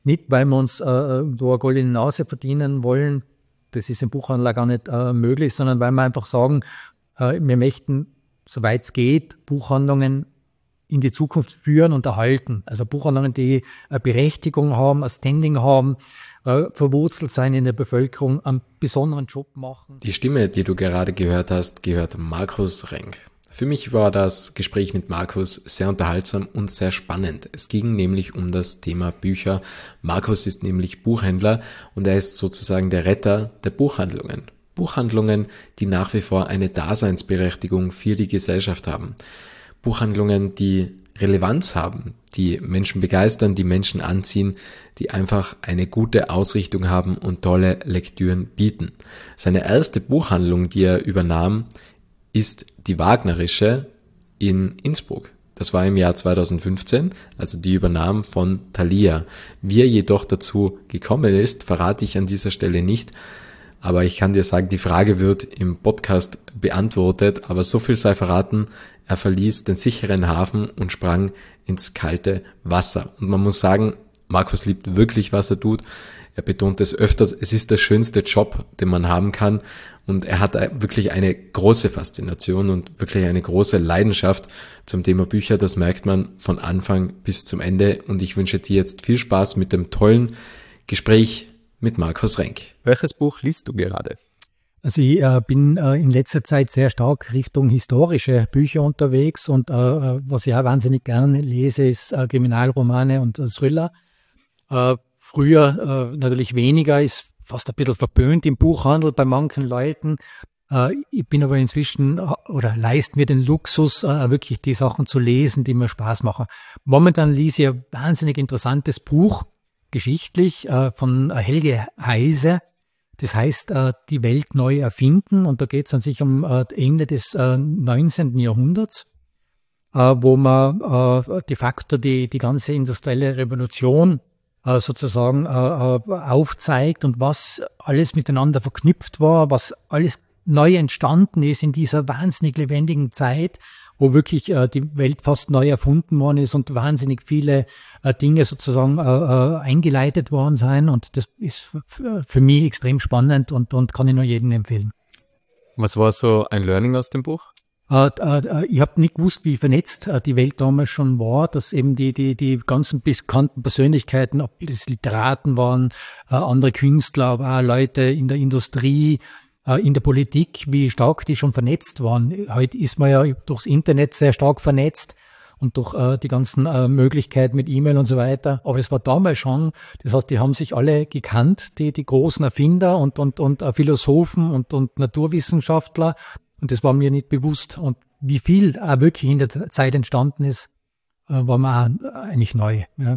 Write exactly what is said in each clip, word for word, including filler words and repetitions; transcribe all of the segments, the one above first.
Nicht, weil wir uns äh, da eine goldene Nase verdienen wollen, das ist im Buchhandel gar nicht äh, möglich, sondern weil wir einfach sagen, äh, wir möchten, soweit es geht, Buchhandlungen in die Zukunft führen und erhalten. Also Buchhandlungen, die eine Berechtigung haben, ein Standing haben, äh, verwurzelt sein in der Bevölkerung, einen besonderen Job machen. Die Stimme, die du gerade gehört hast, gehört Markus Renk. Für mich war das Gespräch mit Markus sehr unterhaltsam und sehr spannend. Es ging nämlich um das Thema Bücher. Markus ist nämlich Buchhändler und er ist sozusagen der Retter der Buchhandlungen. Buchhandlungen, die nach wie vor eine Daseinsberechtigung für die Gesellschaft haben. Buchhandlungen, die Relevanz haben, die Menschen begeistern, die Menschen anziehen, die einfach eine gute Ausrichtung haben und tolle Lektüren bieten. Seine erste Buchhandlung, die er übernahm, ist die Wagnerische in Innsbruck. Das war im Jahr zweitausendfünfzehn, also die übernahm von Thalia. Wie er jedoch dazu gekommen ist, verrate ich an dieser Stelle nicht. Aber ich kann dir sagen, die Frage wird im Podcast beantwortet, aber so viel sei verraten, er verließ den sicheren Hafen und sprang ins kalte Wasser. Und man muss sagen, Markus liebt wirklich, was er tut. Er betont es öfters, es ist der schönste Job, den man haben kann. Und er hat wirklich eine große Faszination und wirklich eine große Leidenschaft zum Thema Bücher. Das merkt man von Anfang bis zum Ende. Und ich wünsche dir jetzt viel Spaß mit dem tollen Gespräch mit Markus Renk. Welches Buch liest du gerade? Also ich äh, bin äh, in letzter Zeit sehr stark Richtung historische Bücher unterwegs und äh, was ich auch wahnsinnig gerne lese, ist äh, Kriminalromane und äh, Thriller. Äh, früher äh, natürlich weniger, ist fast ein bisschen verpönt im Buchhandel bei manchen Leuten. Äh, ich bin aber inzwischen oder leiste mir den Luxus, äh, wirklich die Sachen zu lesen, die mir Spaß machen. Momentan lese ich ein wahnsinnig interessantes Buch, geschichtlich, äh, von Helge Heise. Das heißt, äh, die Welt neu erfinden. Und da geht es an sich um äh, Ende des äh, neunzehnten. Jahrhunderts, äh, wo man äh, de facto die, die ganze industrielle Revolution äh, sozusagen äh, aufzeigt und was alles miteinander verknüpft war, was alles neu entstanden ist in dieser wahnsinnig lebendigen Zeit, wo wirklich äh, die Welt fast neu erfunden worden ist und wahnsinnig viele äh, Dinge sozusagen äh, äh, eingeleitet worden sind. Und das ist für mich extrem spannend und, und kann ich nur jedem empfehlen. Was war so ein Learning aus dem Buch? Äh, äh, ich habe nicht gewusst, wie vernetzt äh, die Welt damals schon war, dass eben die, die, die ganzen bekannten Persönlichkeiten, ob das Literaten waren, äh, andere Künstler, aber auch Leute in der Industrie, in der Politik, wie stark die schon vernetzt waren. Heute ist man ja durchs Internet sehr stark vernetzt und durch äh, die ganzen äh, Möglichkeiten mit E-Mail und so weiter. Aber es war damals schon, das heißt, die haben sich alle gekannt, die, die großen Erfinder und, und, und äh, Philosophen und, und Naturwissenschaftler. Und das war mir nicht bewusst. Und wie viel auch wirklich in der Zeit entstanden ist, äh, war mir auch eigentlich neu. Ja.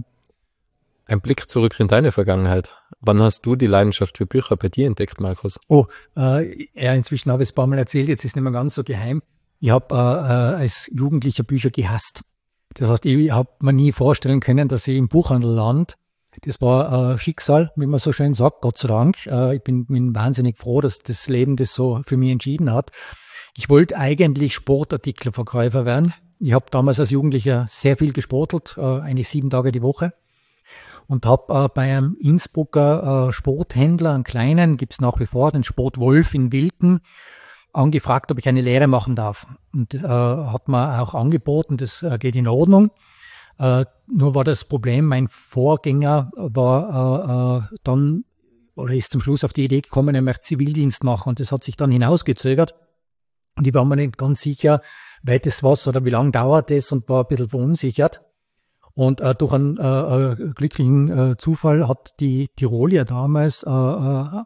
Ein Blick zurück in deine Vergangenheit. Wann hast du die Leidenschaft für Bücher bei dir entdeckt, Markus? Oh, äh, ja, inzwischen habe ich es ein paar Mal erzählt, jetzt ist es nicht mehr ganz so geheim. Ich habe äh, äh, als Jugendlicher Bücher gehasst. Das heißt, ich habe mir nie vorstellen können, dass ich im Buchhandel lande. Das war äh, Schicksal, wie man so schön sagt, Gott sei Dank. Äh, ich bin, bin wahnsinnig froh, dass das Leben das so für mich entschieden hat. Ich wollte eigentlich Sportartikelverkäufer werden. Ich habe damals als Jugendlicher sehr viel gesportelt, äh, eigentlich sieben Tage die Woche. Und habe äh, bei einem Innsbrucker äh, Sporthändler, einen kleinen, gibt's nach wie vor, den Sportwolf in Wilken, angefragt, ob ich eine Lehre machen darf. Und äh, hat mir auch angeboten, das äh, geht in Ordnung. Äh, nur war das Problem, mein Vorgänger war äh, äh, dann, oder ist zum Schluss auf die Idee gekommen, er möchte Zivildienst machen. Und das hat sich dann hinausgezögert. Und ich war mir nicht ganz sicher, weit das was oder wie lange dauert das, und war ein bisschen verunsichert. Und äh, durch einen äh, glücklichen äh, Zufall hat die Tirolier damals äh, äh,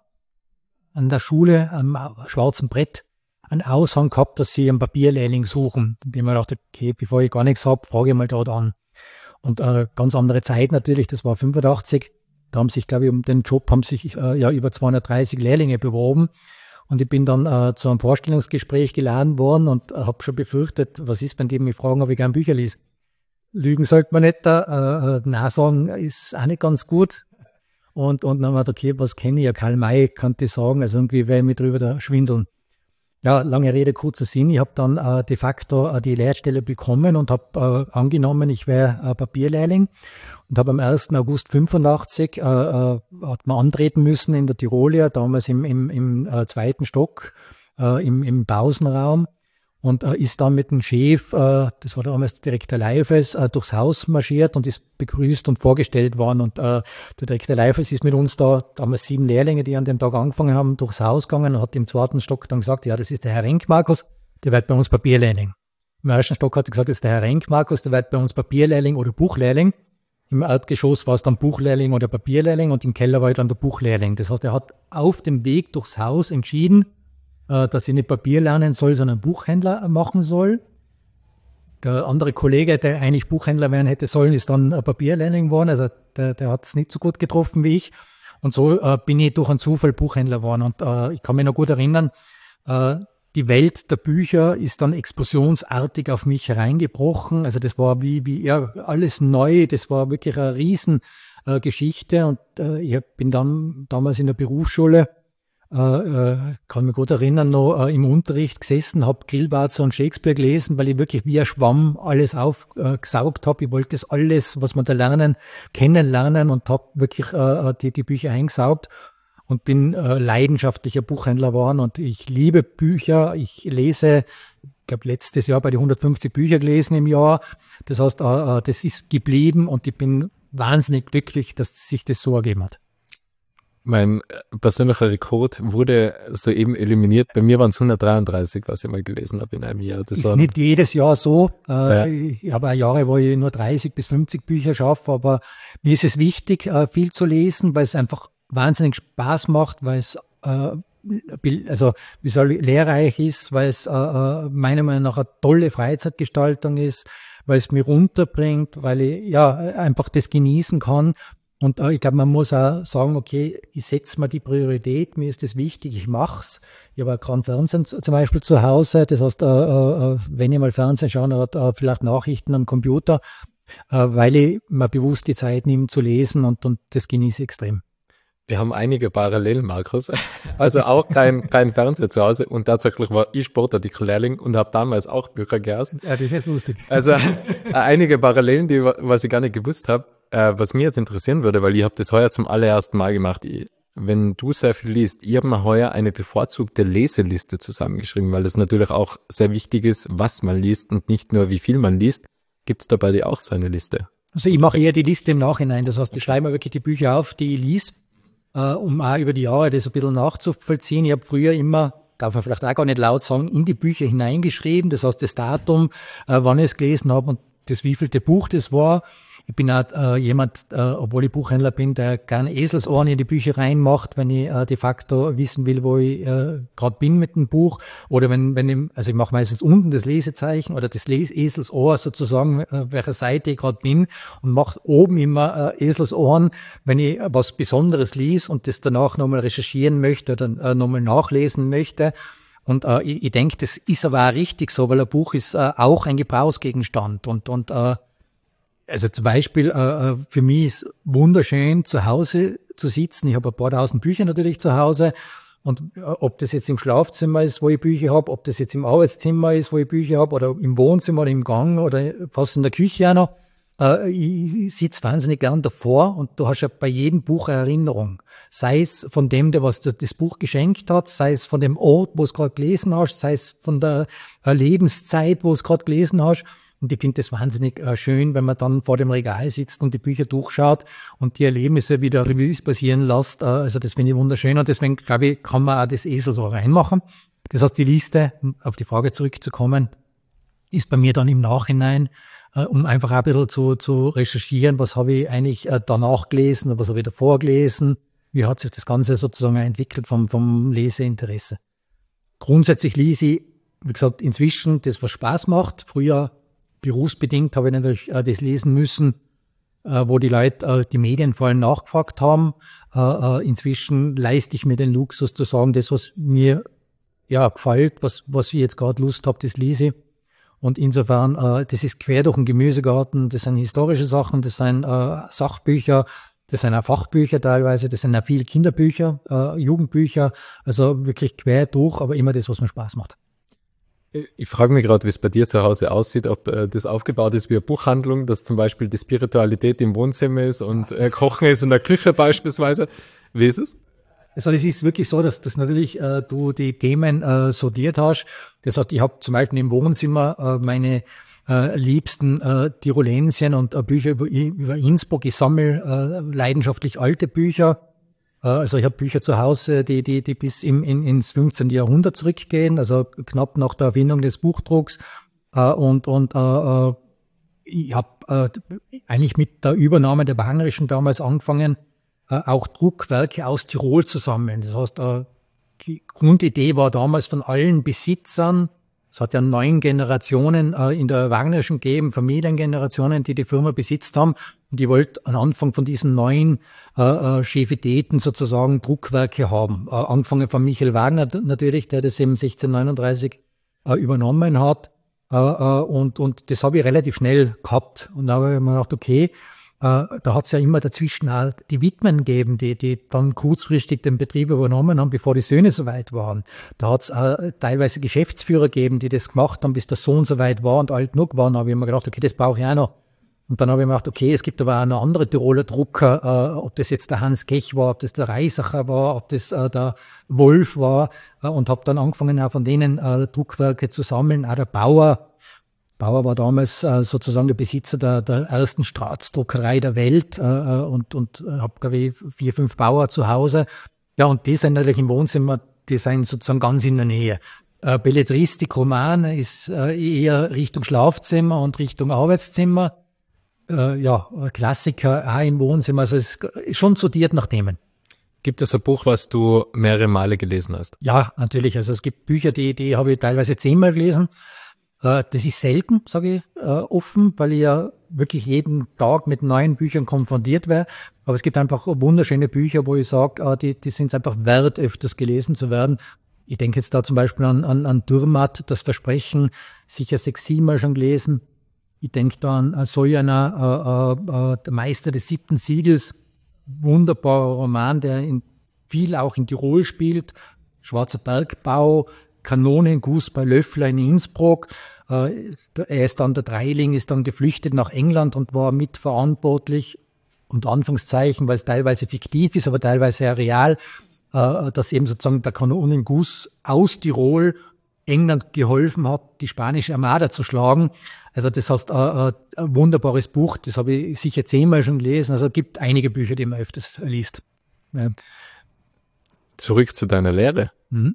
an der Schule am schwarzen Brett einen Aushang gehabt, dass sie einen Papierlehrling suchen. Und ich mir dachte, okay, bevor ich gar nichts habe, frage ich mal dort an. Und äh, ganz andere Zeit natürlich, das war fünfundachtzig. Da haben sich, glaube ich, um den Job haben sich äh, ja über zweihundertdreißig Lehrlinge beworben. Und ich bin dann äh, zu einem Vorstellungsgespräch geladen worden und äh, habe schon befürchtet, was ist, wenn die mich fragen, ob ich gerne Bücher lese. Lügen sollte man nicht da, äh, Nein sagen ist auch nicht ganz gut. Und, und dann haben wir gedacht, okay, was kenne ich ja, Karl May, kann ich sagen, also irgendwie werde ich mich drüber da schwindeln. Ja, lange Rede, kurzer Sinn. Ich habe dann äh, de facto äh, die Lehrstelle bekommen und habe äh, angenommen, ich wäre äh, Papierlehrling und habe am ersten August fünfundachtzig äh, äh, hat man antreten müssen in der Tirolia, damals im, im, im äh, zweiten Stock, äh, im, im Pausenraum. Und äh, ist dann mit dem Chef, äh, das war damals der Direktor Leifes, äh, durchs Haus marschiert und ist begrüßt und vorgestellt worden. Und äh, der Direktor Leifes ist mit uns da, damals sieben Lehrlinge, die an dem Tag angefangen haben, durchs Haus gegangen und hat im zweiten Stock dann gesagt, ja, das ist der Herr Renk, Markus, der wird bei uns Papierlehrling. Im ersten Stock hat er gesagt, das ist der Herr Renk, Markus, der wird bei uns Papierlehrling oder Buchlehrling. Im Erdgeschoss war es dann Buchlehrling oder Papierlehrling und im Keller war dann der Buchlehrling. Das heißt, er hat auf dem Weg durchs Haus entschieden, dass ich nicht Papier lernen soll, sondern Buchhändler machen soll. Der andere Kollege, der eigentlich Buchhändler werden hätte sollen, ist dann Papierlehrling geworden. Also der, der hat es nicht so gut getroffen wie ich. Und so äh, bin ich durch einen Zufall Buchhändler geworden. Und äh, ich kann mich noch gut erinnern, äh, die Welt der Bücher ist dann explosionsartig auf mich hereingebrochen. Also das war wie, wie ja, alles neu. Das war wirklich eine Riesengeschichte. Äh, und äh, ich bin dann damals in der Berufsschule, Äh, äh, kann mich gut erinnern, noch äh, im Unterricht gesessen, habe Grillparzer und Shakespeare gelesen, weil ich wirklich wie ein Schwamm alles aufgesaugt äh, habe. Ich wollte das alles, was man da lernen, kennenlernen und habe wirklich äh, die, die Bücher eingesaugt und bin äh, leidenschaftlicher Buchhändler geworden und ich liebe Bücher. Ich lese, ich glaube letztes Jahr bei den hundertfünfzig Bücher gelesen im Jahr. Das heißt, äh, das ist geblieben und ich bin wahnsinnig glücklich, dass sich das so ergeben hat. Mein persönlicher Rekord wurde soeben eliminiert. Bei mir waren es hundertdreiunddreißig, was ich mal gelesen habe in einem Jahr. Das ist war nicht jedes Jahr so. Äh, ja. Ich habe auch Jahre, wo ich nur dreißig bis fünfzig Bücher schaffe, aber mir ist es wichtig, äh, viel zu lesen, weil es einfach wahnsinnig Spaß macht, weil es äh, also wie soll ich, lehrreich ist, weil es äh, meiner Meinung nach eine tolle Freizeitgestaltung ist, weil es mich runterbringt, weil ich ja einfach das genießen kann. Und äh, ich glaube, man muss auch sagen, okay, ich setze mir die Priorität, mir ist das wichtig, ich mach's. Ich habe auch keinen Fernsehen zum Beispiel zu Hause, das heißt, äh, äh, wenn ich mal Fernsehen schaue, oder äh, vielleicht Nachrichten am Computer, äh, weil ich mir bewusst die Zeit nehme zu lesen und, und das genieße ich extrem. Wir haben einige Parallelen, Markus. Also auch kein, kein Fernseher zu Hause und tatsächlich war ich Sportartikellehrling und habe damals auch Bücher gehasst. Ja, das ist lustig. Also äh, einige Parallelen, die was ich gar nicht gewusst habe. Äh, was mich jetzt interessieren würde, weil ich habe das heuer zum allerersten Mal gemacht. Ich, wenn du sehr viel liest, ich habe mir heuer eine bevorzugte Leseliste zusammengeschrieben, weil das natürlich auch sehr wichtig ist, was man liest und nicht nur, wie viel man liest. Gibt es da bei dir auch so eine Liste? Also ich mache eher die Liste im Nachhinein. Das heißt, ich schreibe mir wirklich die Bücher auf, die ich lese, äh, um auch über die Jahre das ein bisschen nachzuvollziehen. Ich habe früher immer, darf man vielleicht auch gar nicht laut sagen, in die Bücher hineingeschrieben. Das heißt, das Datum, äh, wann ich es gelesen habe und das wievielte Buch das war. Ich bin auch äh, jemand, äh, obwohl ich Buchhändler bin, der gerne Eselsohren in die Bücher reinmacht, wenn ich äh, de facto wissen will, wo ich äh, gerade bin mit dem Buch. Oder wenn, wenn ich, also ich mache meistens unten das Lesezeichen oder das Les Eselsohr sozusagen, äh, welcher Seite ich gerade bin und mache oben immer äh, Eselsohren, wenn ich was Besonderes lese und das danach nochmal recherchieren möchte oder äh, nochmal nachlesen möchte. Und äh, ich, ich denke, das ist aber auch richtig so, weil ein Buch ist äh, auch ein Gebrauchsgegenstand und, und äh, also zum Beispiel, äh, für mich ist wunderschön, zu Hause zu sitzen. Ich habe ein paar tausend Bücher natürlich zu Hause. Und äh, ob das jetzt im Schlafzimmer ist, wo ich Bücher habe, ob das jetzt im Arbeitszimmer ist, wo ich Bücher habe, oder im Wohnzimmer oder im Gang oder fast in der Küche auch noch. Äh, ich ich sitze wahnsinnig gern davor und du hast ja bei jedem Buch eine Erinnerung. Sei es von dem, der was das Buch geschenkt hat, sei es von dem Ort, wo du es gerade gelesen hast, sei es von der äh, Lebenszeit, wo du es gerade gelesen hast. Und ich finde das wahnsinnig äh, schön, wenn man dann vor dem Regal sitzt und die Bücher durchschaut und die Erlebnisse wieder Revue passieren lässt. Äh, also das finde ich wunderschön und deswegen, glaube ich, kann man auch das Esel so reinmachen. Das heißt, die Liste, um auf die Frage zurückzukommen, ist bei mir dann im Nachhinein, äh, um einfach auch ein bisschen zu, zu recherchieren, was habe ich eigentlich äh, danach gelesen oder was habe ich davor gelesen, wie hat sich das Ganze sozusagen entwickelt vom, vom Leseinteresse. Grundsätzlich lese ich, wie gesagt, inzwischen das, was Spaß macht. Früher berufsbedingt habe ich natürlich äh, das lesen müssen, äh, wo die Leute, äh, die Medien vor allem nachgefragt haben. Äh, äh, inzwischen leiste ich mir den Luxus zu sagen, das, was mir ja gefällt, was, was ich jetzt gerade Lust habe, das lese ich. Und insofern, äh, das ist quer durch den Gemüsegarten, das sind historische Sachen, das sind äh, Sachbücher, Das sind auch Fachbücher teilweise, das sind auch viele Kinderbücher, äh, Jugendbücher, also wirklich quer durch, aber immer das, was mir Spaß macht. Ich frage mich gerade, wie es bei dir zu Hause aussieht, ob äh, das aufgebaut ist wie eine Buchhandlung, dass zum Beispiel die Spiritualität im Wohnzimmer ist und äh, Kochen ist in der Küche beispielsweise. Wie ist es? Also es ist wirklich so, dass, dass natürlich äh, du die Themen äh, sortiert hast. Das heißt, ich habe zum Beispiel im Wohnzimmer äh, meine äh, liebsten äh, Tirolensien und äh, Bücher über, über Innsbruck. Ich sammle äh, leidenschaftlich alte Bücher. Äh, also ich habe Bücher zu Hause, die, die, die bis im, in, ins fünfzehnten Jahrhundert zurückgehen, also knapp nach der Erfindung des Buchdrucks. Äh, und und äh, ich habe äh, eigentlich mit der Übernahme der Wagnerischen damals angefangen, äh, auch Druckwerke aus Tirol zu sammeln. Das heißt, äh, die Grundidee war damals von allen Besitzern, es hat ja neun Generationen äh, in der Wagnerischen gegeben, Familiengenerationen, die die Firma besitzt haben. Und die wollten am Anfang von diesen neun äh, äh, Chefitäten sozusagen Druckwerke haben. Äh, angefangen von Michael Wagner natürlich, der das eben sechzehnhundertneununddreißig äh, übernommen hat. Äh, äh, und, und das habe ich relativ schnell gehabt. Und da habe ich mir gedacht, okay, äh, da hat es ja immer dazwischen auch die Witwen gegeben, die, die dann kurzfristig den Betrieb übernommen haben, bevor die Söhne soweit waren. Da hat es äh, teilweise Geschäftsführer gegeben, die das gemacht haben, bis der Sohn soweit war und alt genug war. Da habe ich mir gedacht, okay, das brauche ich auch noch. Und dann habe ich mir gedacht, okay, es gibt aber auch noch andere Tiroler Drucker, äh, ob das jetzt der Hans Kech war, ob das der Reisacher war, ob das äh, der Wolf war, äh, und habe dann angefangen, auch von denen äh, Druckwerke zu sammeln. Auch der Bauer. Bauer war damals äh, sozusagen der Besitzer der, der ersten Staatsdruckerei der Welt, äh, und, und habe, glaube ich, vier, fünf Bauer zu Hause. Ja, und die sind natürlich im Wohnzimmer, die sind sozusagen ganz in der Nähe. Äh, Belletristik, Roman ist äh, eher Richtung Schlafzimmer und Richtung Arbeitszimmer. Äh, ja, Klassiker auch im Wohnzimmer, also es ist schon sortiert nach Themen. Gibt es ein Buch, was du mehrere Male gelesen hast? Ja, natürlich. Also es gibt Bücher, die, die habe ich teilweise zehnmal gelesen. Äh, das ist selten, sage ich äh, offen, weil ich ja wirklich jeden Tag mit neuen Büchern konfrontiert werde. Aber es gibt einfach wunderschöne Bücher, wo ich sage, äh, die, die sind einfach wert, öfters gelesen zu werden. Ich denke jetzt da zum Beispiel an, an, an Dürrmatt, das Versprechen, sicher sechs, siebenmal schon gelesen. Ich denke da an Sojana, äh, äh, der Meister des siebten Siegels, wunderbarer Roman, der in, viel auch in Tirol spielt. Schwarzer Bergbau, Kanonenguss bei Löffler in Innsbruck. Äh, er ist dann, der Dreiling ist dann geflüchtet nach England und war mitverantwortlich, unter Anführungszeichen, weil es teilweise fiktiv ist, aber teilweise ja real, äh, dass eben sozusagen der Kanonenguss aus Tirol England geholfen hat, die spanische Armada zu schlagen. Also das heißt, äh, ein wunderbares Buch, das habe ich sicher zehnmal schon gelesen. Also es gibt einige Bücher, die man öfters liest. Ja. Zurück zu deiner Lehre. Mhm.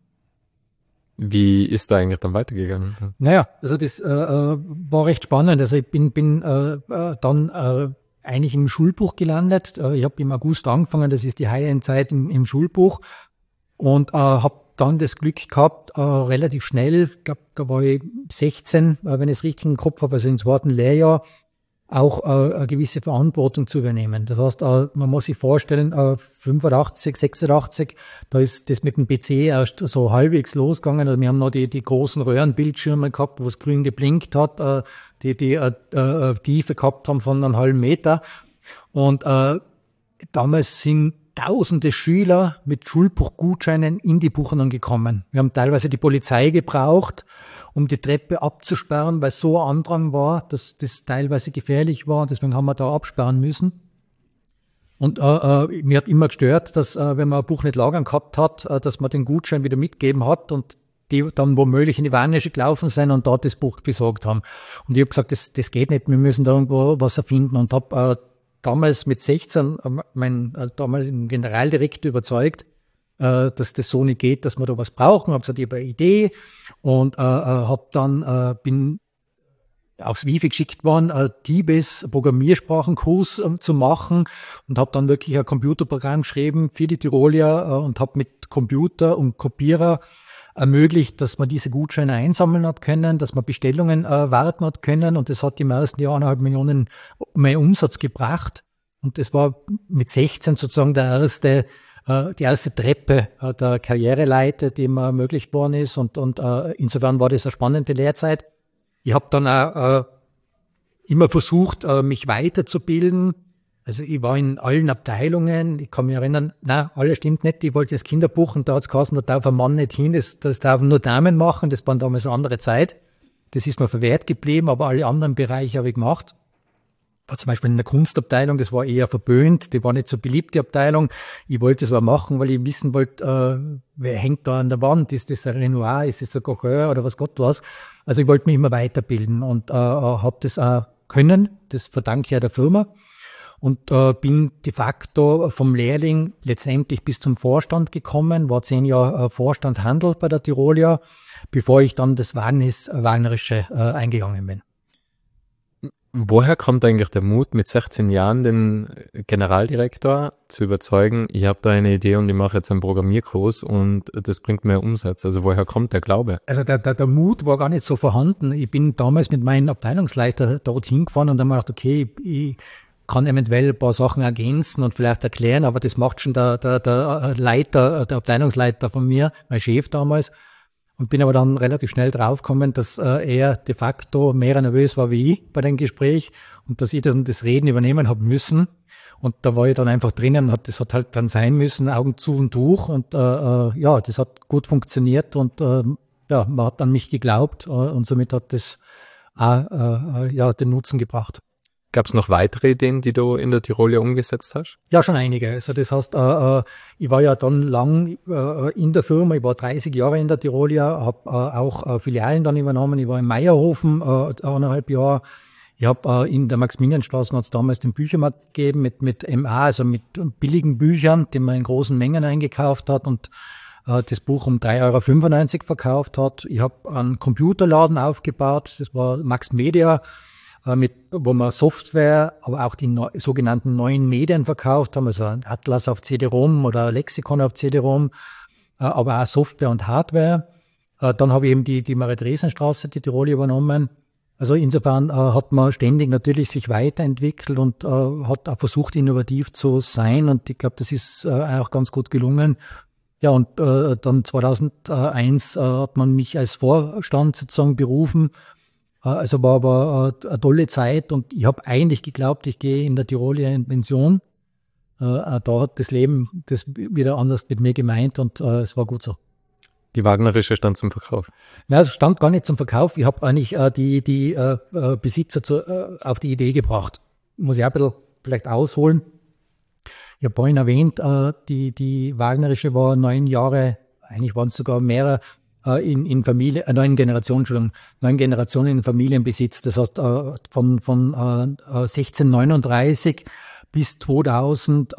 Wie ist da eigentlich dann weitergegangen? Naja, also das äh, war recht spannend. Also ich bin, bin äh, dann äh, eigentlich im Schulbuch gelandet. Ich habe im August angefangen, das ist die High-End-Zeit im, im Schulbuch, und äh, habe dann das Glück gehabt, äh, relativ schnell, ich glaube, da war ich sechzehn, äh, wenn ich es richtig im Kopf habe, also im zweiten Lehrjahr, auch äh, eine gewisse Verantwortung zu übernehmen. Das heißt, äh, man muss sich vorstellen, äh, fünfundachtzig, sechsundachtzig, da ist das mit dem P C erst so halbwegs losgegangen. Also wir haben noch die, die großen Röhrenbildschirme gehabt, wo es grün geblinkt hat, äh, die die äh, äh, Tiefe gehabt haben von einem halben Meter. Und äh, damals sind tausende Schüler mit Schulbuchgutscheinen in die Buchhandlung gekommen. Wir haben teilweise die Polizei gebraucht, um die Treppe abzusperren, weil so ein Andrang war, dass das teilweise gefährlich war. Deswegen haben wir da absperren müssen. Und äh, äh, mir hat immer gestört, dass äh, wenn man ein Buch nicht lagern gehabt hat, äh, dass man den Gutschein wieder mitgeben hat und die dann womöglich in die Wagnerische gelaufen sind und dort das Buch besorgt haben. Und ich habe gesagt, das, das geht nicht, wir müssen da irgendwo was erfinden, und habe äh, damals mit sechzehn mein äh, damaligen Generaldirektor überzeugt, äh, dass das so nicht geht, dass wir da was brauchen. Habe gesagt, ich habe eine Idee, und äh, habe dann äh, bin aufs Wifi geschickt worden, äh, Tibes Programmiersprachenkurs äh, zu machen, und habe dann wirklich ein Computerprogramm geschrieben für die Tirolier äh, und habe mit Computer und Kopierer ermöglicht, dass man diese Gutscheine einsammeln hat können, dass man Bestellungen äh, warten hat können, und das hat im ersten Jahr eineinhalb Millionen mehr Umsatz gebracht, und das war mit sechzehn sozusagen der erste, äh, die erste Treppe äh, der Karriereleiter, die mir ermöglicht worden ist, und, und äh, insofern war das eine spannende Lehrzeit. Ich habe dann auch äh, immer versucht, äh, mich weiterzubilden, Also ich war in allen Abteilungen, ich kann mich erinnern, nein, alles stimmt nicht, ich wollte das Kinderbuch und da hat es geheißen, da darf ein Mann nicht hin, das, das darf nur Damen machen, das war damals eine andere Zeit. Das ist mir verwehrt geblieben, aber alle anderen Bereiche habe ich gemacht. War zum Beispiel in der Kunstabteilung, das war eher verböhnt, die war nicht so beliebt, die Abteilung. Ich wollte es aber machen, weil ich wissen wollte, äh, wer hängt da an der Wand? Ist das ein Renoir, ist das ein Gauguin oder was Gott was? Also ich wollte mich immer weiterbilden und äh, habe das auch können, das verdanke ich ja der Firma. Und äh, bin de facto vom Lehrling letztendlich bis zum Vorstand gekommen, war zehn Jahre äh, Vorstand Handel bei der Tirolia, bevor ich dann das Wagnis, Wagnerische äh, eingegangen bin. Woher kommt eigentlich der Mut, mit sechzehn Jahren den Generaldirektor zu überzeugen, ich habe da eine Idee und ich mache jetzt einen Programmierkurs und das bringt mehr Umsatz? Also woher kommt der Glaube? Also der, der, der Mut war gar nicht so vorhanden. Ich bin damals mit meinem Abteilungsleiter dorthin gefahren und dann habe ich gedacht, okay, ich kann eventuell ein paar Sachen ergänzen und vielleicht erklären, aber das macht schon der, der, der Leiter, der Abteilungsleiter von mir, mein Chef damals. Und bin aber dann relativ schnell draufgekommen, dass äh, er de facto mehr nervös war wie ich bei dem Gespräch und dass ich dann das Reden übernehmen habe müssen. Und da war ich dann einfach drinnen und das hat halt dann sein müssen, Augen zu und durch. Und äh, äh, ja, das hat gut funktioniert und äh, ja, man hat an mich geglaubt äh, und somit hat das auch äh, ja, den Nutzen gebracht. Gab es noch weitere Ideen, die du in der Tirolia umgesetzt hast? Ja, schon einige. Also das heißt, äh, äh, ich war ja dann lang äh, in der Firma, ich war dreißig Jahre in der Tirolia, habe äh, auch äh, Filialen dann übernommen. Ich war in Meierhofen äh, eineinhalb Jahre. Ich habe äh, in der Maximilianstraße hat es damals den Büchermarkt gegeben mit, mit M A, also mit billigen Büchern, die man in großen Mengen eingekauft hat und äh, das Buch um drei Euro fünfundneunzig verkauft hat. Ich habe einen Computerladen aufgebaut, das war Max Media, mit, wo wir Software, aber auch die neu, sogenannten neuen Medien verkauft haben, also ein Atlas auf C D-ROM oder Lexikon auf C D-ROM, äh, aber auch Software und Hardware. Äh, dann habe ich eben die, die Marie-Dresen-Straße, die Tirol übernommen. Also insofern äh, hat man ständig natürlich sich weiterentwickelt und äh, hat auch versucht, innovativ zu sein und ich glaube, das ist äh, auch ganz gut gelungen. Ja, und äh, dann zweitausendeins äh, hat man mich als Vorstand sozusagen berufen. Also war aber eine tolle Zeit und ich habe eigentlich geglaubt, ich gehe in der Tirolia in Pension. Da hat das Leben das wieder anders mit mir gemeint und es war gut so. Die Wagnerische stand zum Verkauf? Nein, es stand gar nicht zum Verkauf. Ich habe eigentlich die, die Besitzer zu, auf die Idee gebracht. Muss ich auch ein bisschen vielleicht ausholen. Ich habe vorhin erwähnt, die, die Wagnerische war neun Jahre, eigentlich waren es sogar mehrere, in, in Familie, äh, neun Generationen, Entschuldigung, neun Generationen in Familienbesitz. Das heißt, äh, von, von äh, sechzehnhundertneununddreißig bis zweitausendsechs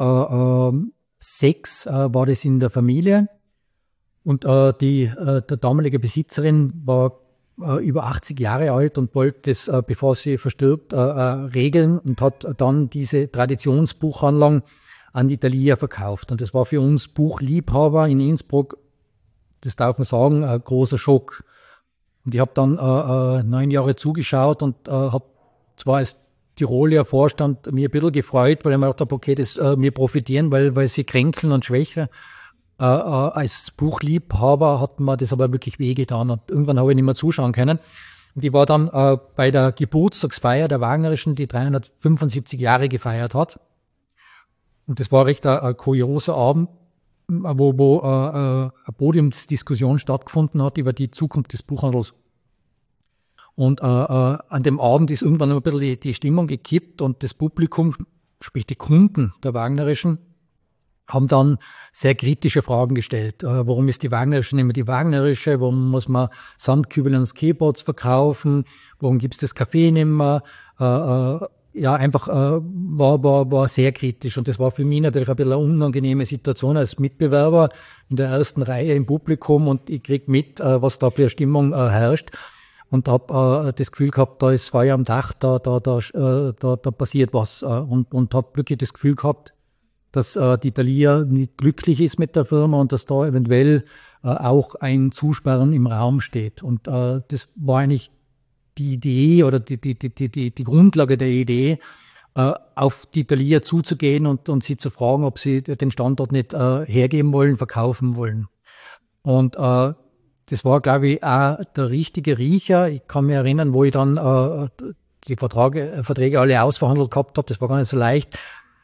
äh, war das in der Familie. Und äh, die, äh, der damalige Besitzerin war äh, über achtzig Jahre alt und wollte das, äh, bevor sie verstirbt, äh, äh, regeln und hat dann diese Traditionsbuchhandlung an die Thalia verkauft. Und das war für uns Buchliebhaber in Innsbruck, das darf man sagen, ein großer Schock. Und ich habe dann äh, äh, neun Jahre zugeschaut und äh, habe zwar als Tiroler Vorstand mir ein bisschen gefreut, weil ich mir gedacht habe, okay, das, äh, wir profitieren, weil, weil sie kränkeln und schwächer. Äh, äh, als Buchliebhaber hat mir das aber wirklich wehgetan und irgendwann habe ich nicht mehr zuschauen können. Und ich war dann äh, bei der Geburtstagsfeier der Wagnerischen, die dreihundertfünfundsiebzig Jahre gefeiert hat. Und das war recht ein, ein kurioser Abend, wo, wo äh, eine Podiumsdiskussion stattgefunden hat über die Zukunft des Buchhandels. Und äh, äh, an dem Abend ist irgendwann ein bisschen die, die Stimmung gekippt und das Publikum, sprich die Kunden der Wagnerischen, haben dann sehr kritische Fragen gestellt. Äh, warum ist die Wagnerische nicht mehr die Wagnerische? Warum muss man Sandkübel und Skateboards verkaufen? Warum gibt es das Café nicht mehr? Äh, äh, ja, einfach äh, war, war, war sehr kritisch. Und das war für mich natürlich ein bisschen eine unangenehme Situation als Mitbewerber in der ersten Reihe im Publikum und ich krieg mit, äh, was da für eine Stimmung äh, herrscht. Und habe äh, das Gefühl gehabt, da ist Feuer am Dach, da, da, da, äh, da, da passiert was. Äh, und und habe wirklich das Gefühl gehabt, dass äh, die Thalia nicht glücklich ist mit der Firma und dass da eventuell äh, auch ein Zusperren im Raum steht. Und äh, das war eigentlich die Idee oder die, die, die, die, die Grundlage der Idee, äh, auf die Thalia zuzugehen und, und sie zu fragen, ob sie den Standort nicht äh, hergeben wollen, verkaufen wollen. Und äh, das war, glaube ich, auch der richtige Riecher. Ich kann mich erinnern, wo ich dann äh, die Verträge, Verträge alle ausverhandelt gehabt habe. Das war gar nicht so leicht.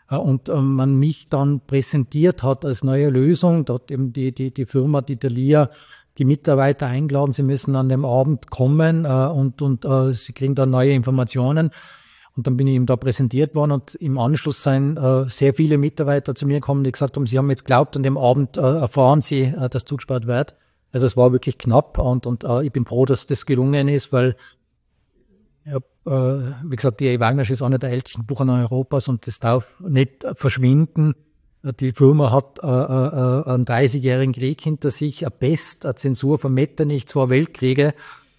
äh, und äh, man mich dann präsentiert hat als neue Lösung. Da hat eben die, die, die Firma, die Thalia, die Mitarbeiter eingeladen, sie müssen an dem Abend kommen äh, und, und äh, sie kriegen dann neue Informationen. Und dann bin ich ihm da präsentiert worden und im Anschluss sind äh, sehr viele Mitarbeiter zu mir gekommen, die gesagt haben, sie haben jetzt glaubt, an dem Abend äh, erfahren sie, äh, dass zugespart wird. Also es war wirklich knapp und, und äh, ich bin froh, dass das gelungen ist, weil, ich hab, äh, wie gesagt, die E. Wagner ist einer der ältesten Buchhandlungen Europas und das darf nicht verschwinden. Die Firma hat äh, äh, einen dreißigjährigen Krieg hinter sich, eine Pest, eine Zensur von Metternich, zwei Weltkriege.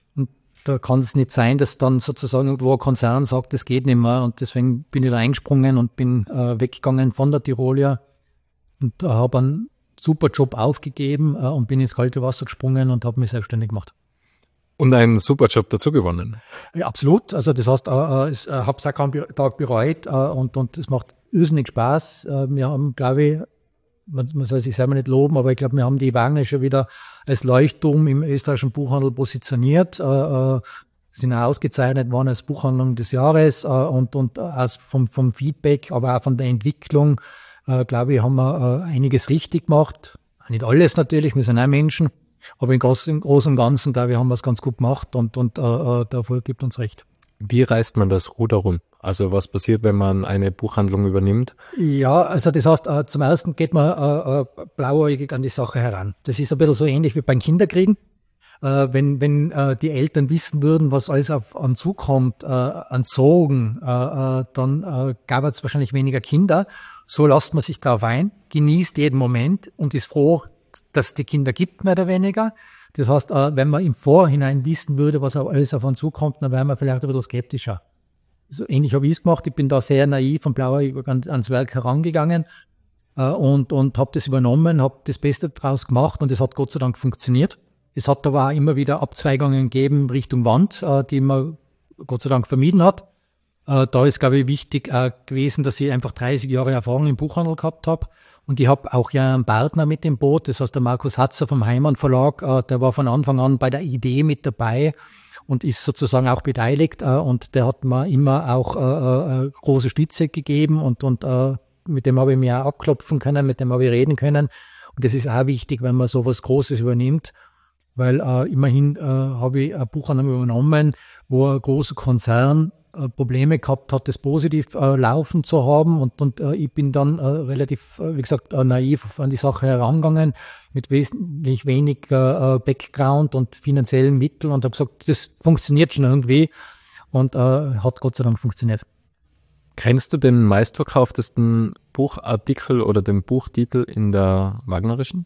Da kann es nicht sein, dass dann sozusagen irgendwo ein Konzern sagt, das geht nicht mehr. Und deswegen bin ich da eingesprungen und bin äh, weggegangen von der Tirolia und äh, habe einen super Job aufgegeben äh, und bin ins kalte Wasser gesprungen und habe mich selbstständig gemacht. Und einen super Job dazu gewonnen. Ja, absolut. Also das heißt, äh, ich äh, habe es auch keinen Tag bereut äh, und und es macht irrsinnig Spaß. Äh, wir haben, glaube ich, Man, man soll sich selber nicht loben, aber ich glaube, wir haben die Wagner schon wieder als Leuchtturm im österreichischen Buchhandel positioniert, äh, äh, sind auch ausgezeichnet worden als Buchhandlung des Jahres äh, und, und aus vom, vom Feedback, aber auch von der Entwicklung, äh, glaube ich, haben wir äh, einiges richtig gemacht. Nicht alles natürlich, wir sind auch Menschen, aber im Großen, im Großen und Ganzen, glaube ich, haben wir es ganz gut gemacht und, und äh, der Erfolg gibt uns recht. Wie reißt man das Ruder rum? Also was passiert, wenn man eine Buchhandlung übernimmt? Ja, also das heißt, äh, zum Ersten geht man äh, äh, blauäugig an die Sache heran. Das ist ein bisschen so ähnlich wie beim Kinderkriegen. Äh, wenn wenn äh, die Eltern wissen würden, was alles auf an zukommt, äh, an Sorgen, äh, äh, dann äh, gab es wahrscheinlich weniger Kinder. So lässt man sich darauf ein, genießt jeden Moment und ist froh, dass es die Kinder gibt, mehr oder weniger. Das heißt, äh, wenn man im Vorhinein wissen würde, was alles auf uns zukommt, dann wäre man vielleicht ein bisschen skeptischer. So ähnlich habe ich es gemacht. Ich bin da sehr naiv und blauäugig ans Werk herangegangen äh, und, und habe das übernommen, habe das Beste daraus gemacht und es hat Gott sei Dank funktioniert. Es hat aber auch immer wieder Abzweigungen gegeben Richtung Wand, äh, die man Gott sei Dank vermieden hat. Äh, da ist, glaube ich, wichtig äh, gewesen, dass ich einfach dreißig Jahre Erfahrung im Buchhandel gehabt habe. Und ich habe auch ja einen Partner mit dem Boot, das heißt der Markus Hatzer vom Heimann Verlag, äh, der war von Anfang an bei der Idee mit dabei und ist sozusagen auch beteiligt äh, und der hat mir immer auch äh, äh, große Stütze gegeben und, und äh, mit dem habe ich mir auch abklopfen können, mit dem habe ich reden können und das ist auch wichtig, wenn man sowas Großes übernimmt, weil äh, immerhin äh, habe ich ein Buchhandel übernommen, wo ein großer Konzern äh, Probleme gehabt hat, das positiv äh, laufen zu haben und, und äh, ich bin dann äh, relativ, äh, wie gesagt, äh, naiv an die Sache herangegangen mit wesentlich wenig äh, Background und finanziellen Mitteln und habe gesagt, das funktioniert schon irgendwie und äh, hat Gott sei Dank funktioniert. Kennst du den meistverkauftesten Buchartikel oder den Buchtitel in der Wagnerischen?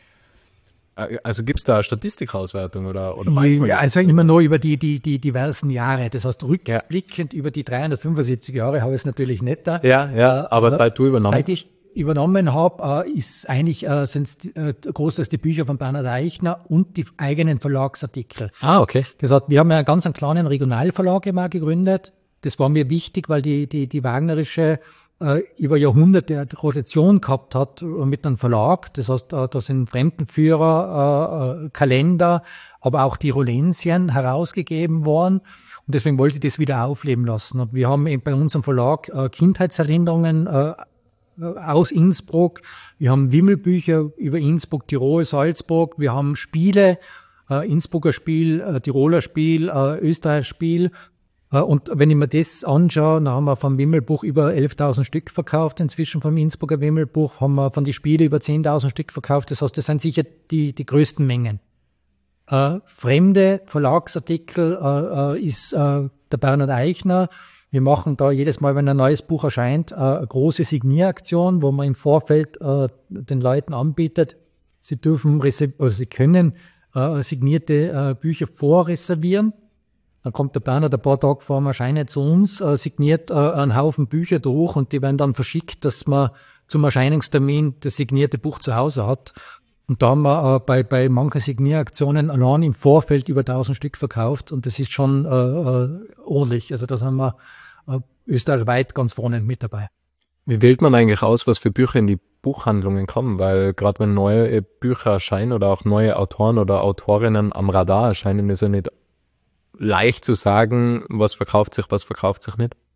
Also gibt es da eine Statistikauswertung oder, oder weiß man ja, also immer nur über die, die, die diversen Jahre. Das heißt, rückblickend ja. über die dreihundertfünfundsiebzig Jahre habe ich es natürlich nicht da. Ja, ja, aber äh, seit du übernommen Seit ich übernommen habe, äh, ist eigentlich, äh, sind äh, großteils die Bücher von Bernhard Eichner und die eigenen Verlagsartikel. Ah, okay. Das heißt, wir haben ja einen ganz einen kleinen Regionalverlag immer gegründet. Das war mir wichtig, weil die, die, die Wagnerische äh, über Jahrhunderte eine Rotation gehabt hat mit einem Verlag. Das heißt, äh, da sind Fremdenführer, äh, Kalender, aber auch Tirolensien herausgegeben worden. Und deswegen wollte ich das wieder aufleben lassen. Und wir haben eben bei unserem Verlag äh, Kindheitserinnerungen äh, aus Innsbruck. Wir haben Wimmelbücher über Innsbruck, Tirol, Salzburg. Wir haben Spiele, äh, Innsbrucker Spiel, äh, Tiroler Spiel, äh, Österreicher Spiel. Und wenn ich mir das anschaue, dann haben wir vom Wimmelbuch über elftausend Stück verkauft, inzwischen vom Innsbrucker Wimmelbuch, haben wir von den Spielen über zehntausend Stück verkauft. Das heißt, das sind sicher die, die größten Mengen. Äh, fremde Verlagsartikel äh, ist äh, der Bernhard Eichner. Wir machen da jedes Mal, wenn ein neues Buch erscheint, äh, eine große Signieraktion, wo man im Vorfeld äh, den Leuten anbietet, sie dürfen, also sie können äh, signierte äh, Bücher vorreservieren. Dann kommt der Bernhard ein paar Tage vor dem Erscheinen zu uns, äh, signiert äh, einen Haufen Bücher durch und die werden dann verschickt, dass man zum Erscheinungstermin das signierte Buch zu Hause hat. Und da haben wir äh, bei, bei manchen Signieraktionen allein im Vorfeld über tausend Stück verkauft und das ist schon äh, äh, ordentlich. Also da sind wir äh, österreichweit ganz vorne mit dabei. Wie wählt man eigentlich aus, was für Bücher in die Buchhandlungen kommen? Weil gerade wenn neue Bücher erscheinen oder auch neue Autoren oder Autorinnen am Radar erscheinen, ist ja nicht leicht zu sagen, was verkauft sich, was verkauft sich nicht.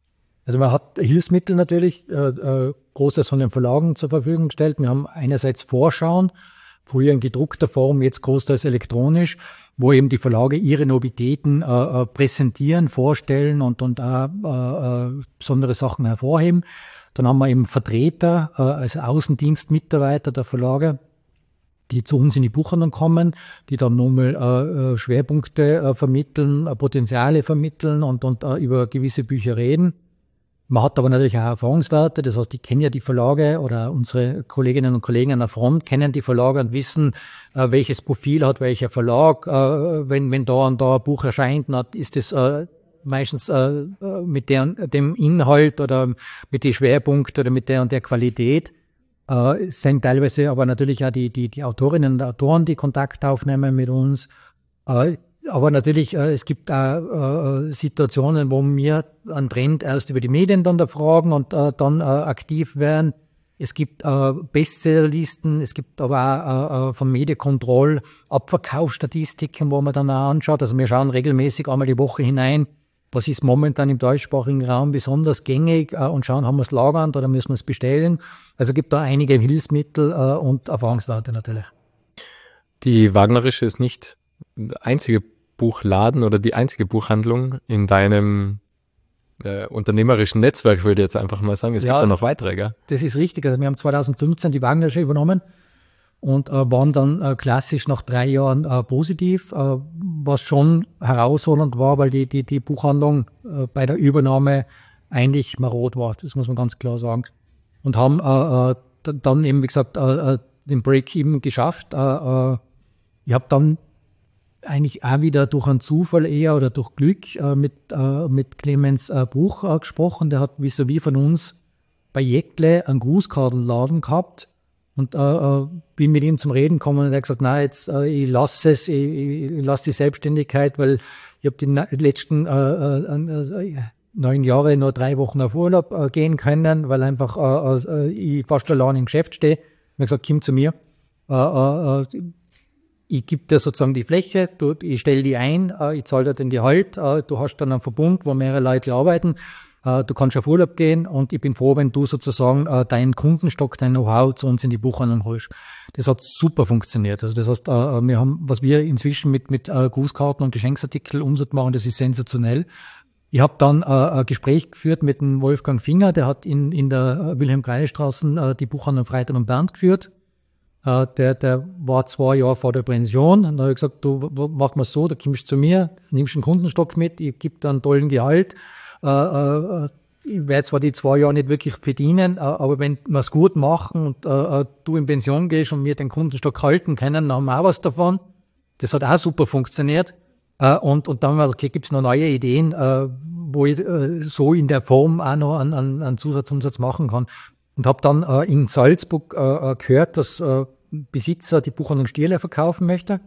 Also man hat Hilfsmittel natürlich, äh, äh, Großteils von den Verlagen zur Verfügung gestellt. Wir haben einerseits Vorschauen, früher in gedruckter Form, jetzt großteils elektronisch, wo eben die Verlage ihre Novitäten äh, präsentieren, vorstellen und, und auch äh, besondere Sachen hervorheben. Dann haben wir eben Vertreter, äh, also Außendienstmitarbeiter der Verlage, die zu uns in die Buchhandlung kommen, die dann nochmal äh, Schwerpunkte äh, vermitteln, äh, Potenziale vermitteln und, und äh, über gewisse Bücher reden. Man hat aber natürlich auch Erfahrungswerte, das heißt, die kennen ja die Verlage oder unsere Kolleginnen und Kollegen an der Front kennen die Verlage und wissen, äh, welches Profil hat welcher Verlag. Äh, wenn, wenn da und da ein Buch erscheint, dann ist das äh, meistens äh, mit der, dem Inhalt oder mit den Schwerpunkten oder mit der und der Qualität. Äh, es sind teilweise aber natürlich auch die, die, die Autorinnen und Autoren, die Kontakt aufnehmen mit uns. Äh, aber natürlich, äh, es gibt auch äh, Situationen, wo wir einen Trend erst über die Medien dann erfragen und äh, dann äh, aktiv werden. Es gibt äh, Bestsellerlisten, es gibt aber auch äh, von Medienkontroll Abverkaufsstatistiken, wo man dann auch anschaut. Also wir schauen regelmäßig einmal die Woche hinein, was ist momentan im deutschsprachigen Raum besonders gängig äh, und schauen, haben wir es lagernd oder müssen wir es bestellen. Also gibt da einige Hilfsmittel äh, und Erfahrungswerte natürlich. Die Wagnerische ist nicht der einzige Buchladen oder die einzige Buchhandlung in deinem äh, unternehmerischen Netzwerk, würde ich jetzt einfach mal sagen. Es Ja, gibt da noch weitere, gell? Das ist richtig. Also wir haben zweitausendfünfzehn die Wagnerische übernommen und äh, waren dann äh, klassisch nach drei Jahren äh, positiv, äh, was schon herausfordernd war, weil die, die, die Buchhandlung äh, bei der Übernahme eigentlich marod war. Das muss man ganz klar sagen. Und haben äh, äh, dann eben, wie gesagt, äh, äh, den Break-Even geschafft. Äh, äh, ich habe dann eigentlich auch wieder durch einen Zufall eher oder durch Glück äh, mit, äh, mit Clemens äh, Buch äh, gesprochen. Der hat vis-à-vis von uns bei Jäckle einen Grußkartenladen gehabt und äh, äh, bin mit ihm zum Reden gekommen und er hat gesagt, nein, jetzt äh, ich lasse es, ich, ich lasse die Selbstständigkeit, weil ich habe die na- letzten äh, äh, äh, neun Jahre nur drei Wochen auf Urlaub äh, gehen können, weil einfach äh, äh, ich fast allein im Geschäft stehe. Ich habe gesagt, komm zu mir. Äh, äh, Ich gebe dir sozusagen die Fläche, du, ich stelle die ein, äh, ich zahle dir den Gehalt, äh, du hast dann einen Verbund, wo mehrere Leute arbeiten, äh, du kannst auf Urlaub gehen und ich bin froh, wenn du sozusagen äh, deinen Kundenstock, dein Know-how zu uns in die Buchhandlung holst. Das hat super funktioniert. Also das heißt, äh, wir haben, was wir inzwischen mit, mit äh, Grußkarten und Geschenksartikeln Umsatz machen, das ist sensationell. Ich habe dann äh, ein Gespräch geführt mit dem Wolfgang Finger, der hat in, in der Wilhelm-Kreile-Straße äh, die Buchhandlung Freitag und Bernd geführt. Der, der war zwei Jahre vor der Pension. Und dann habe ich gesagt, du, mach mal so, du kommst zu mir, nimmst einen Kundenstock mit, ich gebe dir einen tollen Gehalt. Äh, äh, ich werde zwar die zwei Jahre nicht wirklich verdienen, äh, aber wenn wir es gut machen und äh, du in Pension gehst und wir den Kundenstock halten können, dann haben wir auch was davon. Das hat auch super funktioniert. Äh, und, und dann haben wir gesagt, okay, gibt es noch neue Ideen, äh, wo ich äh, so in der Form auch noch einen, einen, einen Zusatzumsatz machen kann. Und habe dann äh, in Salzburg äh, gehört, dass äh, Besitzer die Buchhandlung Stierle verkaufen möchte.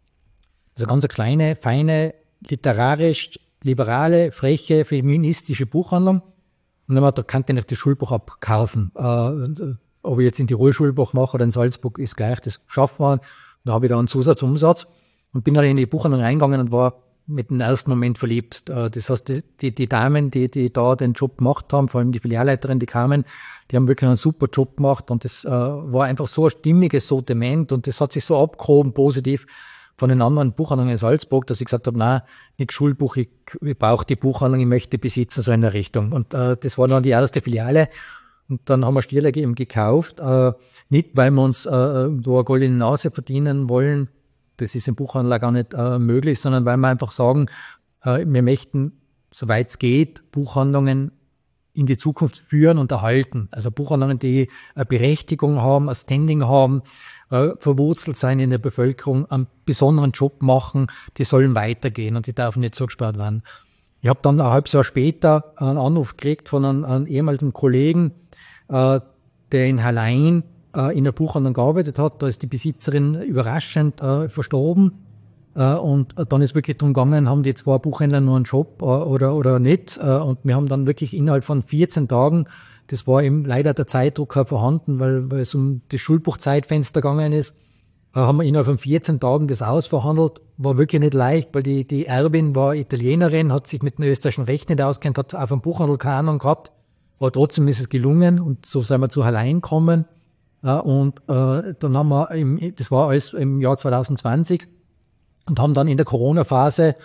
Also ganz eine kleine, feine, literarisch, liberale, freche, feministische Buchhandlung. Und dann haben wir da kann ich nicht das Schulbuch abkaufen. Äh, ob ich jetzt in Tirol Schulbuch mache oder in Salzburg, ist gleich, das schaffen wir. Da habe ich da einen Zusatzumsatz und bin dann in die Buchhandlung reingegangen und war mit dem ersten Moment verliebt. Das heißt, die, die, die Damen, die, die da den Job gemacht haben, vor allem die Filialleiterin, die kamen, die haben wirklich einen super Job gemacht und das äh, war einfach so ein stimmiges Sortiment und das hat sich so abgehoben, positiv von den anderen Buchhandlungen in Salzburg, dass ich gesagt habe, nein, nicht Schulbuch, ich, ich brauche die Buchhandlung, ich möchte besitzen, so in der Richtung. Und äh, das war dann die erste Filiale. Und dann haben wir Stierle eben gekauft, äh, nicht weil wir uns äh, da eine goldene Nase verdienen wollen, das ist im Buchhandel gar nicht äh, möglich, sondern weil wir einfach sagen, äh, wir möchten, soweit es geht, Buchhandlungen in die Zukunft führen und erhalten. Also Buchhandlungen, die eine Berechtigung haben, ein Standing haben, äh, verwurzelt sein in der Bevölkerung, einen besonderen Job machen, die sollen weitergehen und die dürfen nicht zugesperrt werden. Ich habe dann ein halbes Jahr später einen Anruf gekriegt von einem, einem ehemaligen Kollegen, äh, der in Hallein äh, in der Buchhandlung gearbeitet hat. Da ist die Besitzerin überraschend äh, verstorben. Uh, und dann ist wirklich darum gegangen, haben die zwei Buchhändler noch einen Job uh, oder, oder nicht. Uh, und wir haben dann wirklich innerhalb von vierzehn Tagen, das war eben leider der Zeitdruck vorhanden, weil, weil es um das Schulbuchzeitfenster gegangen ist, äh, haben wir innerhalb von vierzehn Tagen das ausverhandelt. War wirklich nicht leicht, weil die, die Erbin war Italienerin, hat sich mit dem österreichischen Recht nicht auskennt, hat auf dem Buchhandel keine Ahnung gehabt. Aber trotzdem ist es gelungen und so sind wir zu Hallein gekommen. Äh, und äh, dann haben wir, im, das war alles im Jahr zwanzig zwanzig, und haben dann in der Corona-Phase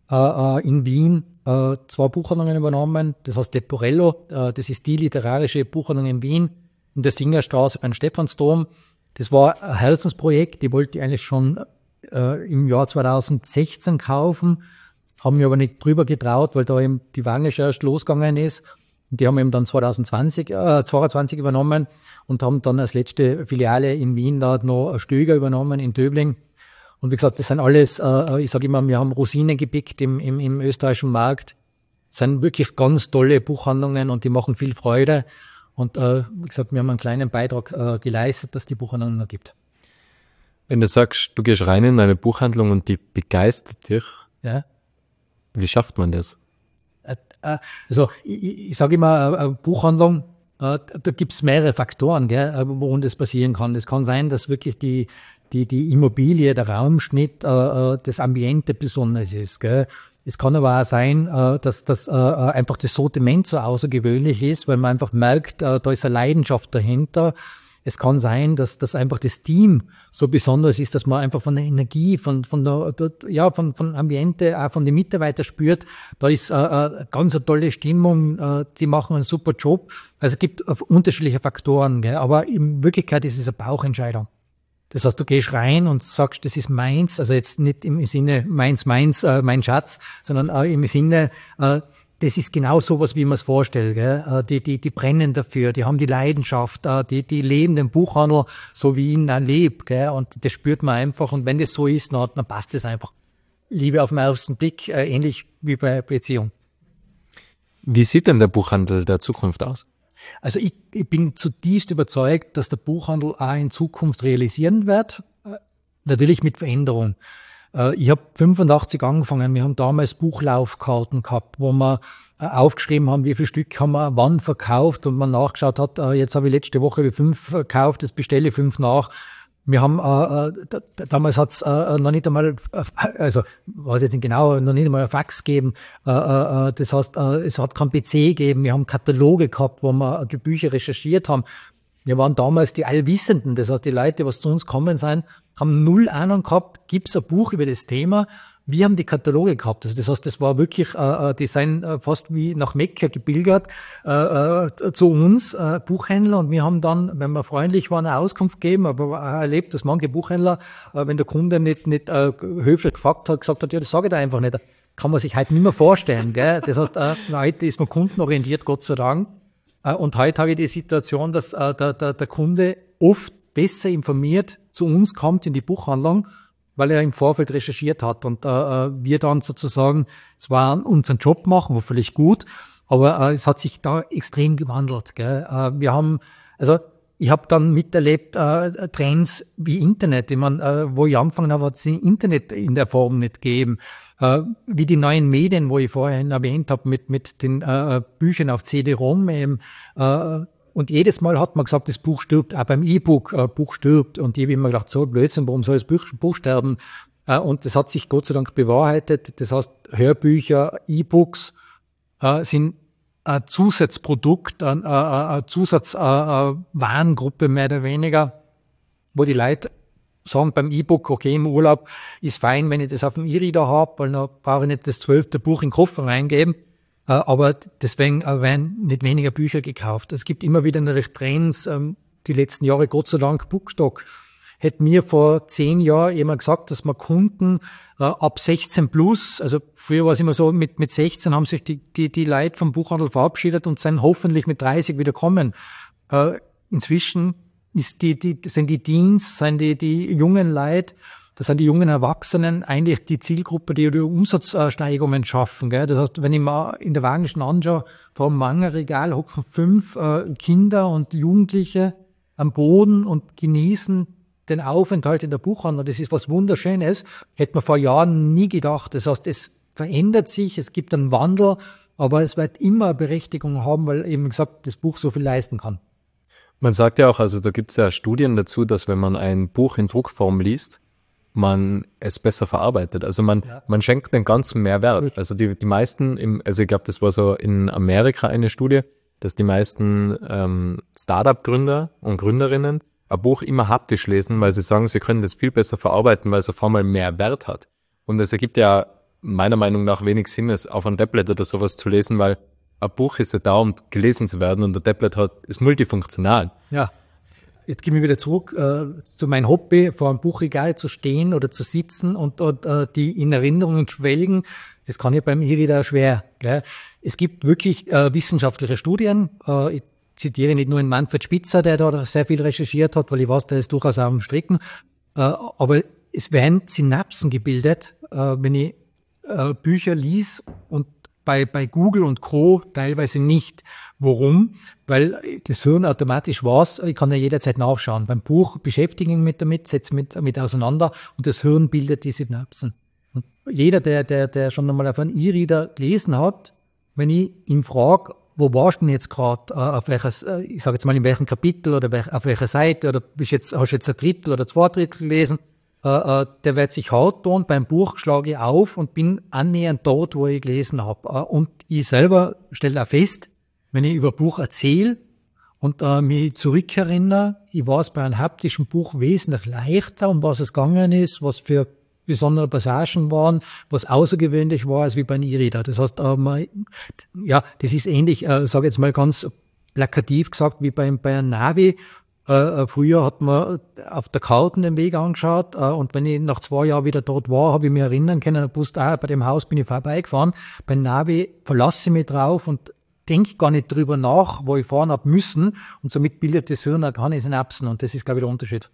äh, in Wien äh, zwei Buchhandlungen übernommen. Das heißt Leporello, äh, das ist die literarische Buchhandlung in Wien, in der Singerstraße beim Stephansdom. Das war ein Herzensprojekt, die wollte ich eigentlich schon äh, im Jahr zwanzig sechzehn kaufen, haben mir aber nicht drüber getraut, weil da eben die Wange erst losgegangen ist. Und die haben eben dann zwanzig zwanzig, äh, zweiundzwanzig übernommen und haben dann als letzte Filiale in Wien da noch eine Stöger übernommen in Döbling. Und wie gesagt, das sind alles, äh, ich sage immer, wir haben Rosinen gepickt im, im, im österreichischen Markt. Das sind wirklich ganz tolle Buchhandlungen und die machen viel Freude. Und äh, wie gesagt, wir haben einen kleinen Beitrag äh, geleistet, dass die Buchhandlung noch gibt. Wenn du sagst, du gehst rein in eine Buchhandlung und die begeistert dich, Ja. wie schafft man das? Äh, äh, also ich, ich sage immer, eine Buchhandlung, äh, da gibt es mehrere Faktoren, gell, worin das passieren kann. Es kann sein, dass wirklich die Die, die Immobilie, der Raumschnitt, äh, das Ambiente besonders ist. Gell? Es kann aber auch sein, äh, dass das äh, einfach das Sortiment so außergewöhnlich ist, weil man einfach merkt, äh, da ist eine Leidenschaft dahinter. Es kann sein, dass das einfach das Team so besonders ist, dass man einfach von der Energie, von von der, der ja von von Ambiente, auch von den Mitarbeitern spürt. Da ist äh, eine ganz eine tolle Stimmung. Äh, die machen einen super Job. Also es gibt äh, unterschiedliche Faktoren, gell? Aber in Wirklichkeit ist es eine Bauchentscheidung. Das heißt, du gehst rein und sagst, das ist meins, also jetzt nicht im Sinne meins, meins, äh, mein Schatz, sondern äh, im Sinne, äh, das ist genau sowas, wie man es vorstellt. Gell? Äh, die, die, die brennen dafür, die haben die Leidenschaft, äh, die, die leben den Buchhandel so, wie ihn er lebt. Gell? Und das spürt man einfach. Und wenn das so ist, dann, dann passt das einfach. Liebe auf den ersten Blick, äh, ähnlich wie bei Beziehung. Wie sieht denn der Buchhandel der Zukunft aus? Also ich, ich bin zutiefst überzeugt, dass der Buchhandel auch in Zukunft realisieren wird, äh, natürlich mit Veränderung. Äh, ich habe fünfundachtzig angefangen, wir haben damals Buchlaufkarten gehabt, wo wir äh, aufgeschrieben haben, wie viel Stück haben wir wann verkauft und man nachgeschaut hat, äh, jetzt habe ich letzte Woche fünf verkauft, das bestelle ich fünf nach. Wir haben, äh, äh, damals hat es äh, noch nicht einmal, äh, also weiß jetzt nicht genau, noch nicht einmal ein Fax gegeben. Äh, äh, das heißt, äh, es hat kein P C gegeben. Wir haben Kataloge gehabt, wo wir die Bücher recherchiert haben. Wir waren damals die Allwissenden. Das heißt, die Leute, was zu uns kommen sind, haben null Ahnung gehabt, gibt's ein Buch über das Thema. Wir haben die Kataloge gehabt. Also das heißt, das war wirklich, äh, die sind äh, fast wie nach Mekka gebildet äh, äh, zu uns, äh, Buchhändler. Und wir haben dann, wenn wir freundlich waren, eine Auskunft gegeben, aber auch erlebt, dass manche Buchhändler, äh, wenn der Kunde nicht, nicht äh, höflich gefragt hat, gesagt hat, ja, das sage ich da einfach nicht. Kann man sich halt nicht mehr vorstellen. Gell? Das heißt, äh, heute ist man kundenorientiert, Gott sei Dank. Äh, und heute habe ich die Situation, dass äh, der, der, der Kunde oft besser informiert zu uns kommt in die Buchhandlung, weil er im Vorfeld recherchiert hat und äh, wir dann sozusagen zwar unseren Job machen, war völlig gut, aber äh, es hat sich da extrem gewandelt. Gell? Äh, wir haben, also ich habe dann miterlebt äh, Trends wie Internet, ich mein, äh, wo ich angefangen habe, hat es Internet in der Form nicht gegeben, äh, wie die neuen Medien, wo ich vorhin erwähnt habe, mit mit den äh, Büchern auf C D-ROM eben. Äh, Und jedes Mal hat man gesagt, das Buch stirbt, auch beim E-Book, äh, Buch stirbt. Und ich habe immer gedacht, so Blödsinn, warum soll das Buch, Buch sterben? Äh, und das hat sich Gott sei Dank bewahrheitet. Das heißt, Hörbücher, E-Books äh, sind ein Zusatzprodukt, eine, eine Zusatzwarengruppe mehr oder weniger, wo die Leute sagen beim E-Book, okay, im Urlaub ist fein, wenn ich das auf dem E-Reader habe, weil dann brauche ich nicht das zwölfte Buch in den Koffer reingeben. Aber deswegen werden nicht weniger Bücher gekauft. Es gibt immer wieder natürlich Trends. Die letzten Jahre, Gott sei Dank, Bookstock. Hätte mir vor zehn Jahren jemand gesagt, dass man Kunden ab sechzehn plus, also früher war es immer so, mit mit sechzehn haben sich die die die Leute vom Buchhandel verabschiedet und sind hoffentlich mit dreißig wieder kommen. Inzwischen ist die die sind die Teens, sind die die jungen Leute, das sind die jungen Erwachsenen eigentlich die Zielgruppe, die die Umsatzsteigerungen schaffen. Gell? Das heißt, wenn ich mal in der Wagenschen anschaue, vor dem Mangelregal hocken fünf äh, Kinder und Jugendliche am Boden und genießen den Aufenthalt in der Buchhandlung. Das ist was Wunderschönes. Hätte man vor Jahren nie gedacht. Das heißt, es verändert sich, es gibt einen Wandel, aber es wird immer eine Berechtigung haben, weil eben gesagt, das Buch so viel leisten kann. Man sagt ja auch, also da gibt es ja Studien dazu, dass wenn man ein Buch in Druckform liest, man es besser verarbeitet. Also man, ja. man schenkt den ganzen Mehrwert. Also die, die meisten, im, also ich glaube, das war so in Amerika eine Studie, dass die meisten ähm, Startup-Gründer und Gründerinnen ein Buch immer haptisch lesen, weil sie sagen, sie können das viel besser verarbeiten, weil es auf einmal mehr Wert hat. Und es ergibt ja meiner Meinung nach wenig Sinn, es auf ein Tablet oder sowas zu lesen, weil ein Buch ist ja da, um gelesen zu werden, und der Tablet hat, ist multifunktional. Ja, jetzt gehen wir wieder zurück äh, zu meinem Hobby, vor einem Buchregal zu stehen oder zu sitzen und, und äh, die in Erinnerungen schwelgen. Das kann ja beim E-Reader schwer. Gell? Es gibt wirklich äh, wissenschaftliche Studien. Äh, ich zitiere nicht nur den Manfred Spitzer, der da sehr viel recherchiert hat, weil ich weiß, der ist durchaus am Stricken. Äh, aber es werden Synapsen gebildet, äh, wenn ich äh, Bücher lese, und Bei, bei Google und Co. teilweise nicht. Warum? Weil das Hirn automatisch weiß, ich kann ja jederzeit nachschauen. Beim Buch beschäftige ich mich damit, setze mich mit, mit auseinander, und das Hirn bildet die Synapsen. Und jeder, der, der, der schon einmal auf einen E-Reader gelesen hat, wenn ich ihn frage, wo warst du denn jetzt gerade, auf welches, ich sage jetzt mal in welchem Kapitel oder auf welcher Seite, oder bist jetzt, hast du jetzt ein Drittel oder zwei Drittel gelesen, Uh, uh, der wird sich hautton, beim Buch schlage ich auf und bin annähernd dort, wo ich gelesen habe. Uh, und ich selber stelle auch fest, wenn ich über ein Buch erzähle und uh, mich zurückerinnere, ich weiß bei einem haptischen Buch wesentlich leichter, um was es gegangen ist, was für besondere Passagen waren, was außergewöhnlich war, als wie bei einem E-Reader. Das heißt, uh, man, ja, das ist ähnlich, uh, sage jetzt mal ganz plakativ gesagt, wie bei, bei einem Navi. Äh, früher hat man auf der Karte den Weg angeschaut, äh, und wenn ich nach zwei Jahren wieder dort war, habe ich mich erinnern können, ich wusste, ah, bei dem Haus bin ich vorbeigefahren. Bei Navi verlasse ich mich drauf und denke gar nicht drüber nach, wo ich fahren habe müssen, und somit bildet das Hirn auch keine Synapsen, und das ist, glaube ich, der Unterschied.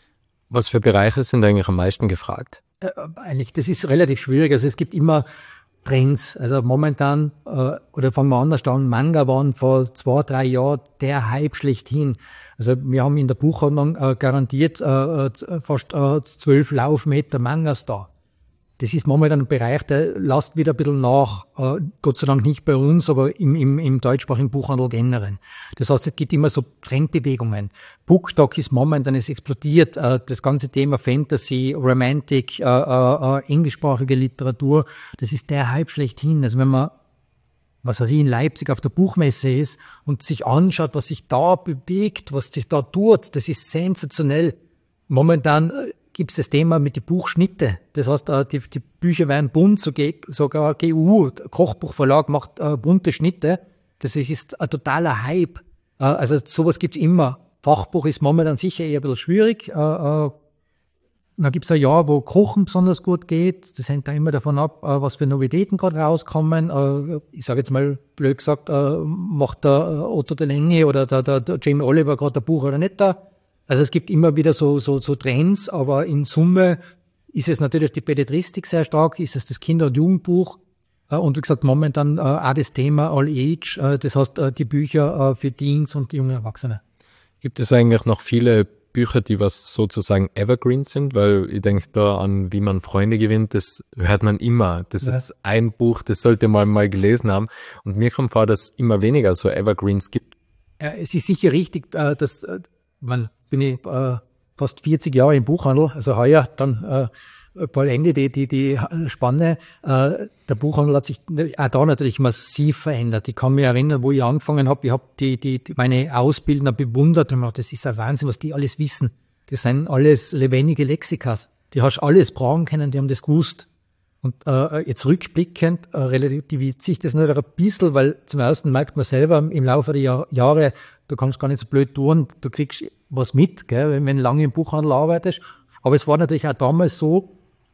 Was für Bereiche sind eigentlich am meisten gefragt? Äh, eigentlich, das ist relativ schwierig. Also es gibt immer Trends. Also momentan, äh, oder fangen wir anders an, Manga waren vor zwei, drei Jahren der Hype schlechthin. Also wir haben in der Buchhandlung äh, garantiert äh, fast äh, zwölf Laufmeter Mangas da. Das ist momentan ein Bereich, der lässt wieder ein bisschen nach. Äh, Gott sei Dank nicht bei uns, aber im, im, im deutschsprachigen Buchhandel generell. Das heißt, es gibt immer so Trendbewegungen. BookTok ist momentan, es explodiert. Äh, das ganze Thema Fantasy, Romantic, äh, äh, englischsprachige Literatur, das ist der Hype schlechthin. Also wenn man, was weiß ich, in Leipzig auf der Buchmesse ist und sich anschaut, was sich da bewegt, was sich da tut, das ist sensationell. Momentan äh, gibt es das Thema mit den Buchschnitte. Das heißt, die, die Bücher werden bunt, sogar G U, der Kochbuchverlag macht äh, bunte Schnitte. Das ist, ist ein totaler Hype. Äh, also sowas gibt's immer. Fachbuch ist momentan sicher eher ein bisschen schwierig. Äh, äh, dann gibt's ein Jahr, wo Kochen besonders gut geht. Das hängt da immer davon ab, äh, was für Novitäten gerade rauskommen. Äh, ich sage jetzt mal blöd gesagt, äh, macht der Otto de Lenge oder der, der, der Jamie Oliver gerade ein Buch oder nicht da. Also es gibt immer wieder so, so, so Trends, aber in Summe ist es natürlich die Belletristik sehr stark, ist es das Kinder- und Jugendbuch, äh, und wie gesagt momentan äh, auch das Thema All Age, äh, das heißt äh, die Bücher äh, für Teens und junge Erwachsene. Gibt es eigentlich noch viele Bücher, die was sozusagen Evergreen sind? Weil ich denke da an Wie man Freunde gewinnt, das hört man immer. Das ja. ist ein Buch, das sollte man mal gelesen haben. Und mir kommt vor, dass es immer weniger so Evergreens gibt. Ja, es ist sicher richtig, äh, dass äh, man bin ich äh, fast vierzig Jahre im Buchhandel, also heuer dann äh, bald Ende die, die, die Spanne. Äh, der Buchhandel hat sich auch da natürlich massiv verändert. Ich kann mich erinnern, wo ich angefangen habe, ich habe die, die, die, meine Ausbildner bewundert und gesagt, das ist ein Wahnsinn, was die alles wissen. Das sind alles lebendige Lexikas. Die hast alles brauchen können, die haben das gewusst. Und äh, jetzt rückblickend äh, relativiert sich das nicht ein bisschen, weil zum ersten merkt man selber im Laufe der Jahr, Jahre, du kannst gar nicht so blöd tun, du kriegst was mit, gell, wenn du lange im Buchhandel arbeitest. Aber es war natürlich auch damals so,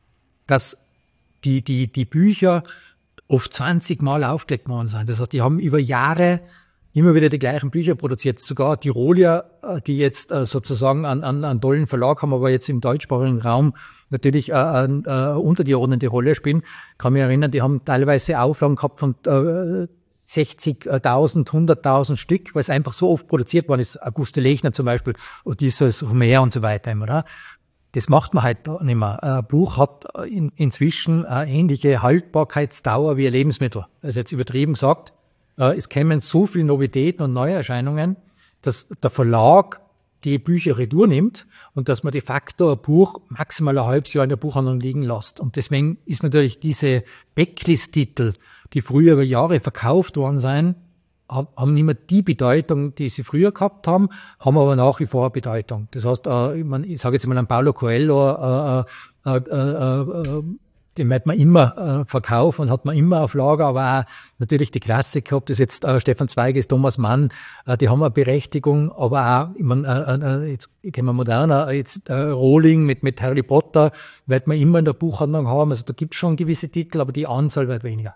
dass die, die, die Bücher oft zwanzig Mal aufgelegt worden sind. Das heißt, die haben über Jahre immer wieder die gleichen Bücher produziert. Sogar Tirolier, die jetzt äh, sozusagen einen, einen, einen tollen Verlag haben, aber jetzt im deutschsprachigen Raum natürlich äh, eine äh, untergeordnete Rolle spielen. Ich kann mich erinnern, die haben teilweise Auflagen gehabt von äh, sechzigtausend, hunderttausend Stück, weil es einfach so oft produziert worden ist. Auguste Lechner zum Beispiel, Odysseus Homer und so weiter. Oder? Das macht man halt nicht mehr. Ein Buch hat in, inzwischen eine ähnliche Haltbarkeitsdauer wie ein Lebensmittel. Also jetzt übertrieben gesagt, es kämen so viele Novitäten und Neuerscheinungen, dass der Verlag die Bücher retour nimmt und dass man de facto ein Buch maximal ein halbes Jahr in der Buchhandlung liegen lässt. Und deswegen ist natürlich diese Backlist-Titel, die früher über Jahre verkauft worden sind, haben nicht mehr die Bedeutung, die sie früher gehabt haben, haben aber nach wie vor eine Bedeutung. Das heißt, äh, ich, mein, ich sage jetzt mal an Paulo Coelho, äh, äh, äh, äh, den wird man immer äh, verkaufen und hat man immer auf Lager, aber auch natürlich die Klassiker, ob das jetzt äh, Stefan Zweig ist, Thomas Mann, äh, die haben eine Berechtigung, aber auch, ich meine, äh, äh, jetzt kennen wir moderner, jetzt äh, Rowling mit, mit Harry Potter wird man immer in der Buchhandlung haben, also da gibt es schon gewisse Titel, aber die Anzahl wird weniger.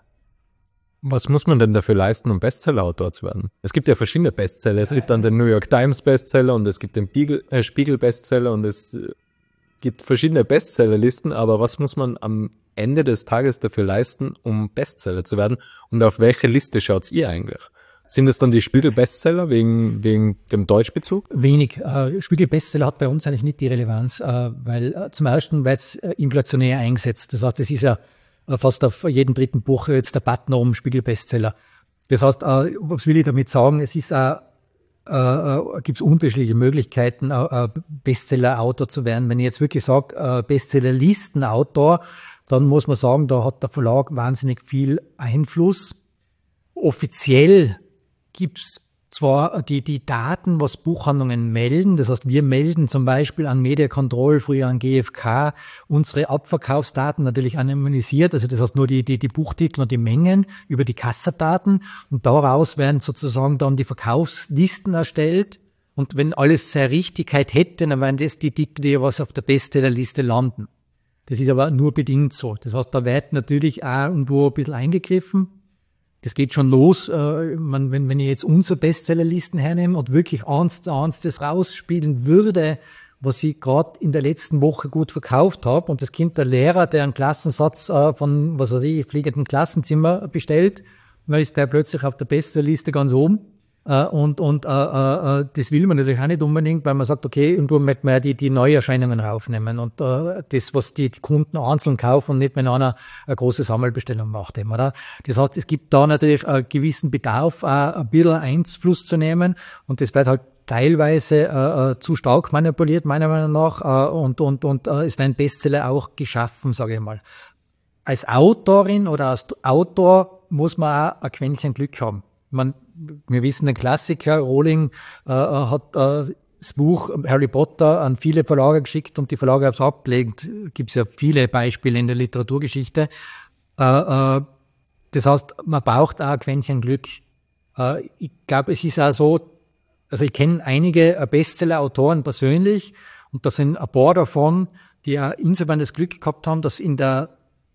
Was muss man denn dafür leisten, um Bestseller-Autor zu werden? Es gibt ja verschiedene Bestseller. Es gibt dann den New York Times Bestseller und es gibt den Spiegel, äh, Spiegel Bestseller und es äh, gibt verschiedene Bestsellerlisten, aber was muss man am Ende des Tages dafür leisten, um Bestseller zu werden? Und auf welche Liste schaut ihr eigentlich? Sind es dann die Spiegel-Bestseller wegen, wegen dem Deutschbezug? Wenig. Äh, Spiegel-Bestseller hat bei uns eigentlich nicht die Relevanz, äh, weil äh, zum ersten wird es äh, inflationär eingesetzt. Das heißt, es ist ja äh, fast auf jedem dritten Buch jetzt der Button um Spiegel-Bestseller. Das heißt, äh, was will ich damit sagen? Es ist auch Äh, äh, gibt es unterschiedliche Möglichkeiten, äh, Bestseller-Autor zu werden. Wenn ich jetzt wirklich sage, äh, Bestseller-Listen-Autor, dann muss man sagen, da hat der Verlag wahnsinnig viel Einfluss. Offiziell gibt es zwar die, die Daten, was Buchhandlungen melden, das heißt, wir melden zum Beispiel an Media Control, früher an G F K, unsere Abverkaufsdaten natürlich anonymisiert, also das heißt nur die, die, die Buchtitel und die Mengen über die Kassadaten und daraus werden sozusagen dann die Verkaufslisten erstellt und wenn alles seine Richtigkeit hätte, dann wären das die Titel, die was auf der Bestsellerliste landen. Das ist aber nur bedingt so. Das heißt, da wird natürlich auch irgendwo ein bisschen eingegriffen. Das geht schon los, äh, man, wenn, wenn ich jetzt unsere Bestsellerlisten hernehme und wirklich eins zu eins das rausspielen würde, was ich gerade in der letzten Woche gut verkauft habe, und das kommt der Lehrer, der einen Klassensatz äh, von, was weiß ich, fliegenden Klassenzimmer bestellt, dann ist der plötzlich auf der Bestsellerliste ganz oben. Äh, und und äh, äh, das will man natürlich auch nicht unbedingt, weil man sagt, okay, irgendwo möchte man ja die, die Neuerscheinungen raufnehmen und äh, das, was die Kunden einzeln kaufen und nicht, wenn einer eine große Sammelbestellung macht. Eben, oder? Das heißt, es gibt da natürlich einen gewissen Bedarf, auch ein bisschen Einfluss zu nehmen und das wird halt teilweise äh, zu stark manipuliert, meiner Meinung nach, äh, und, und, und äh, es werden Bestseller auch geschaffen, sage ich mal. Als Autorin oder als Autor muss man auch ein Quäntchen Glück haben. Man, wir wissen, den Klassiker, Rowling äh, hat äh, das Buch Harry Potter an viele Verlage geschickt und die Verlage haben es abgelehnt. Gibt es ja viele Beispiele in der Literaturgeschichte. Äh, äh, das heißt, man braucht auch ein Quäntchen Glück. Äh, ich glaube, es ist auch so, also ich kenne einige Bestseller-Autoren persönlich und da sind ein paar davon, die auch insofern das Glück gehabt haben, dass in der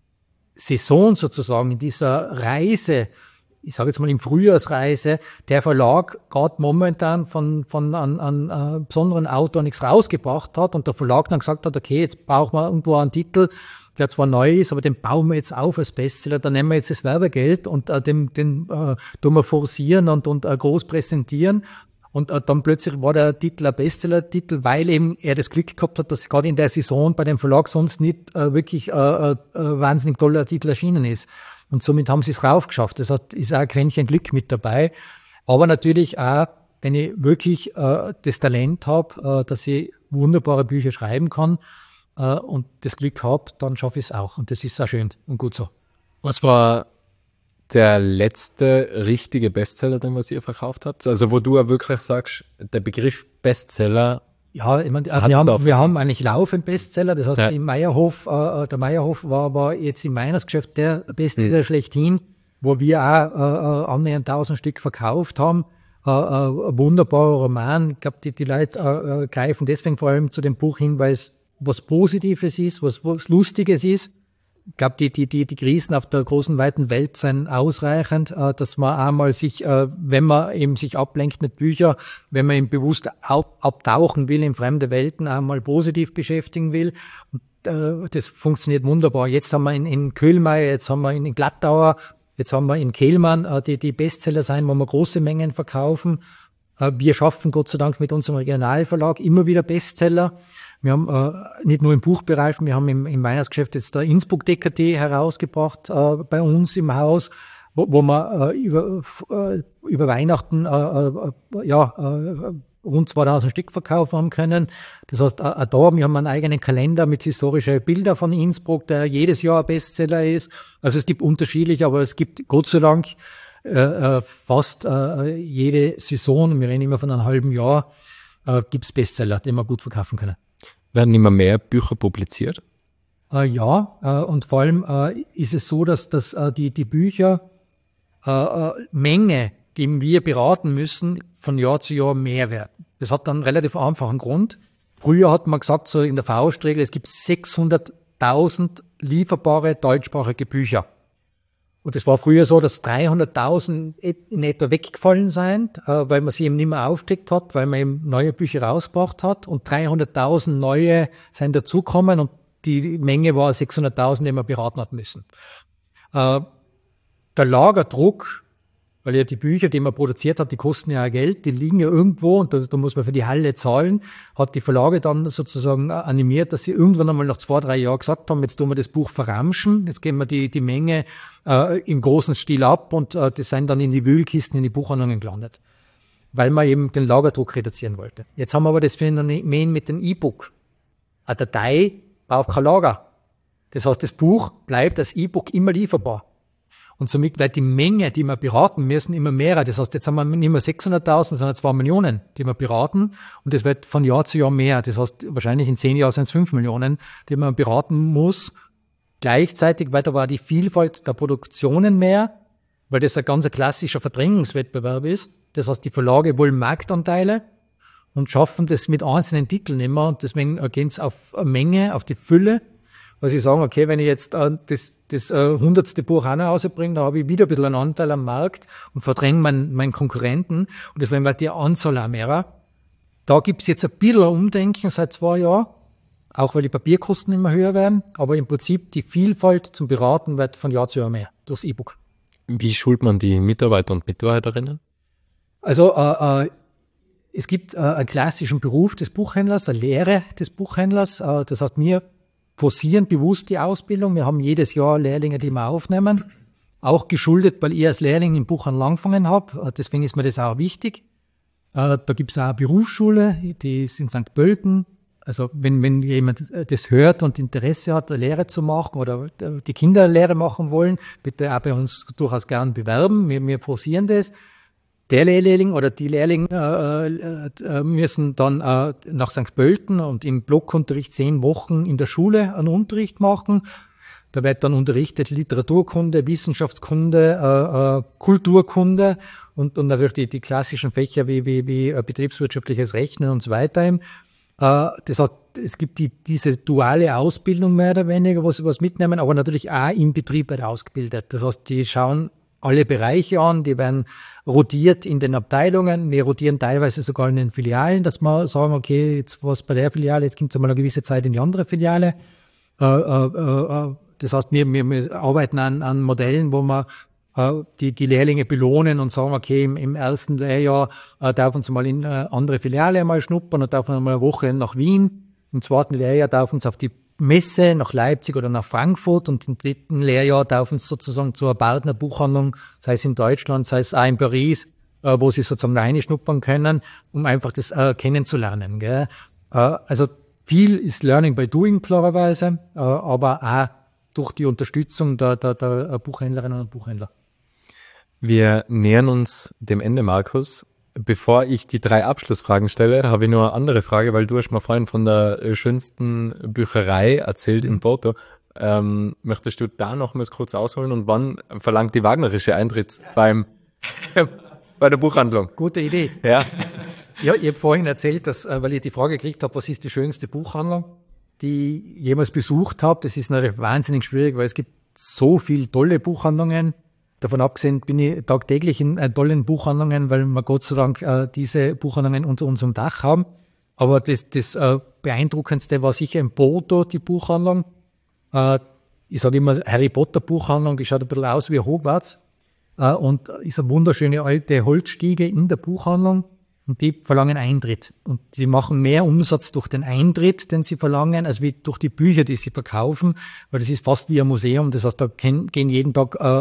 Saison sozusagen, in dieser Reise, ich sage jetzt mal im Frühjahrsreise, der Verlag gerade momentan von, von an, an uh, besonderen Autor nichts rausgebracht hat und der Verlag dann gesagt hat, okay, jetzt brauchen wir irgendwo einen Titel, der zwar neu ist, aber den bauen wir jetzt auf als Bestseller, dann nehmen wir jetzt das Werbegeld und uh, den, den uh, tun wir forcieren und, und uh, groß präsentieren. Und uh, dann plötzlich war der Titel ein Bestseller-Titel, weil eben er das Glück gehabt hat, dass gerade in der Saison bei dem Verlag sonst nicht uh, wirklich uh, uh, wahnsinnig toller Titel erschienen ist. Und somit haben sie es raufgeschafft. Das hat, ist auch ein Quäntchen Glück mit dabei. Aber natürlich auch, wenn ich wirklich äh, das Talent habe, äh, dass ich wunderbare Bücher schreiben kann äh, und das Glück habe, dann schaffe ich es auch. Und das ist auch schön und gut so. Was war der letzte richtige Bestseller, den was ihr verkauft habt? Also wo du ja wirklich sagst, der Begriff Bestseller. Ja, ich meine, wir haben, wir haben eigentlich laufend Bestseller. Das heißt, ja. im Meierhof, äh, der Meierhof war, war jetzt im Weihnachtsgeschäft der Bestseller hm. schlechthin, wo wir auch äh, annähernd tausend Stück verkauft haben. Äh, äh, ein wunderbarer Roman. Ich glaube, die, die Leute äh, greifen deswegen vor allem zu dem Buch hin, weil es was Positives ist, was, was Lustiges ist. Ich glaube, die, die, die, die Krisen auf der großen, weiten Welt sind ausreichend, äh, dass man einmal sich, äh, wenn man eben sich ablenkt mit Büchern, wenn man eben bewusst ab, abtauchen will in fremde Welten, einmal positiv beschäftigen will. Und, äh, das funktioniert wunderbar. Jetzt haben wir in, in Köhlmeier, jetzt haben wir in, in Glattauer, jetzt haben wir in Kehlmann, äh, die, die Bestseller sein, wo wir große Mengen verkaufen. Äh, wir schaffen Gott sei Dank mit unserem Regionalverlag immer wieder Bestseller. Wir haben äh, nicht nur im Buchbereich, wir haben im, im Weihnachtsgeschäft jetzt der Innsbruck D K T herausgebracht äh, bei uns im Haus, wo, wo wir äh, über, äh, über Weihnachten äh, äh, ja, äh, rund zweitausend Stück verkaufen haben können. Das heißt, auch da, wir haben einen eigenen Kalender mit historischen Bildern von Innsbruck, der jedes Jahr ein Bestseller ist. Also es gibt unterschiedlich, aber es gibt Gott sei Dank äh, fast äh, jede Saison, wir reden immer von einem halben Jahr, äh, gibt es Bestseller, die wir gut verkaufen können. Werden immer mehr Bücher publiziert? Äh, ja, äh, und vor allem äh, ist es so, dass, dass äh, die, die Bücher äh, äh, Menge, die wir beraten müssen, von Jahr zu Jahr mehr werden. Das hat dann einen relativ einfachen Grund. Früher hat man gesagt, so in der Faustregel, es gibt sechshunderttausend lieferbare deutschsprachige Bücher. Und es war früher so, dass dreihunderttausend in etwa weggefallen sind, äh, weil man sie eben nicht mehr aufgedeckt hat, weil man eben neue Bücher rausgebracht hat. Und dreihunderttausend neue sind dazugekommen und die Menge war sechshunderttausend, die man beraten hat müssen. Äh, der Lagerdruck, weil ja die Bücher, die man produziert hat, die kosten ja auch Geld, die liegen ja irgendwo und da, da muss man für die Halle zahlen, hat die Verlage dann sozusagen animiert, dass sie irgendwann einmal nach zwei, drei Jahren gesagt haben, jetzt tun wir das Buch verramschen, jetzt geben wir die, die Menge äh, im großen Stil ab und äh, das sind dann in die Wühlkisten, in die Buchhandlungen gelandet, weil man eben den Lagerdruck reduzieren wollte. Jetzt haben wir aber das Phänomen mit dem E-Book. Eine Datei braucht kein Lager. Das heißt, das Buch bleibt als E-Book immer lieferbar. Und somit wird die Menge, die wir beraten müssen, immer mehr. Das heißt, jetzt haben wir nicht mehr sechshunderttausend, sondern zwei Millionen, die wir beraten. Und das wird von Jahr zu Jahr mehr. Das heißt, wahrscheinlich in zehn Jahren sind es fünf Millionen, die man beraten muss. Gleichzeitig wird aber die Vielfalt der Produktionen mehr, weil das ein ganz klassischer Verdrängungswettbewerb ist. Das heißt, die Verlage wollen Marktanteile und schaffen das mit einzelnen Titeln immer. Und deswegen gehen es auf eine Menge, auf die Fülle. Weil sie sagen, okay, wenn ich jetzt äh, das, das äh, hundertste Buch auch noch rausbringe, dann habe ich wieder ein bisschen einen Anteil am Markt und verdränge meinen, meinen Konkurrenten. Und deswegen wird die Anzahl auch mehr. Da gibt es jetzt ein bisschen ein Umdenken seit zwei Jahren, auch weil die Papierkosten immer höher werden. Aber im Prinzip die Vielfalt zum Beraten wird von Jahr zu Jahr mehr durchs E-Book. Wie schult man die Mitarbeiter und Mitarbeiterinnen? Also äh, äh, es gibt äh, einen klassischen Beruf des Buchhändlers, eine Lehre des Buchhändlers. Äh, das heißt, wir forcieren bewusst die Ausbildung. Wir haben jedes Jahr Lehrlinge, die wir aufnehmen. Auch geschuldet, weil ich als Lehrling im Buchhandel angefangen habe. Deswegen ist mir das auch wichtig. Da gibt es auch eine Berufsschule, die ist in Sankt Pölten. Also wenn, wenn jemand das hört und Interesse hat, eine Lehre zu machen oder die Kinder eine Lehre machen wollen, bitte auch bei uns durchaus gern bewerben. Wir, wir forcieren das. Der Lehrling oder die Lehrling äh, äh, müssen dann äh, nach Sankt Pölten und im Blockunterricht zehn Wochen in der Schule einen Unterricht machen. Da wird dann unterrichtet Literaturkunde, Wissenschaftskunde, äh, äh, Kulturkunde und, und natürlich die, die klassischen Fächer wie, wie, wie äh, betriebswirtschaftliches Rechnen und so weiter. Äh, das hat, es gibt die, diese duale Ausbildung mehr oder weniger, wo sie was mitnehmen, aber natürlich auch im Betrieb wird ausgebildet. Das heißt, die schauen alle Bereiche an, die werden rotiert in den Abteilungen, wir rotieren teilweise sogar in den Filialen, dass wir sagen, okay, jetzt was bei der Filiale, jetzt kommt es mal eine gewisse Zeit in die andere Filiale. Äh, äh, äh, das heißt, wir, wir, wir arbeiten an, an Modellen, wo wir äh, die, die Lehrlinge belohnen und sagen, okay, im, im ersten Lehrjahr äh, dürfen sie mal in eine andere Filiale mal schnuppern und dürfen mal eine Woche nach Wien. Im zweiten Lehrjahr dürfen sie auf die Messe nach Leipzig oder nach Frankfurt und im dritten Lehrjahr dürfen sie sozusagen zur Partnerbuchhandlung, sei es in Deutschland, sei es auch in Paris, äh, wo sie sozusagen reinschnuppern können, um einfach das äh, kennenzulernen. Gell? Äh, also viel ist Learning by Doing klarerweise, äh, aber auch durch die Unterstützung der, der, der Buchhändlerinnen und Buchhändler. Wir nähern uns dem Ende, Markus. Bevor ich die drei Abschlussfragen stelle, habe ich nur eine andere Frage, weil du hast mir vorhin von der schönsten Bücherei erzählt in Porto. Ähm, möchtest du da noch mal kurz ausholen und wann verlangt die wagnerische Eintritt beim bei der Buchhandlung? Gute Idee. Ja. Ja, ich habe vorhin erzählt, dass, weil ich die Frage gekriegt habe, was ist die schönste Buchhandlung, die ich jemals besucht habe. Das ist natürlich wahnsinnig schwierig, weil es gibt so viele tolle Buchhandlungen. Davon abgesehen bin ich tagtäglich in äh, tollen Buchhandlungen, weil wir Gott sei Dank äh, diese Buchhandlungen unter unserem Dach haben. Aber das, das äh, Beeindruckendste war sicher in Porto, die Buchhandlung. Äh, ich sage immer Harry Potter Buchhandlung, die schaut ein bisschen aus wie Hogwarts. Äh, und ist eine wunderschöne alte Holzstiege in der Buchhandlung. Und die verlangen Eintritt. Und die machen mehr Umsatz durch den Eintritt, den sie verlangen, als wie durch die Bücher, die sie verkaufen. Weil das ist fast wie ein Museum. Das heißt, da gehen jeden Tag äh,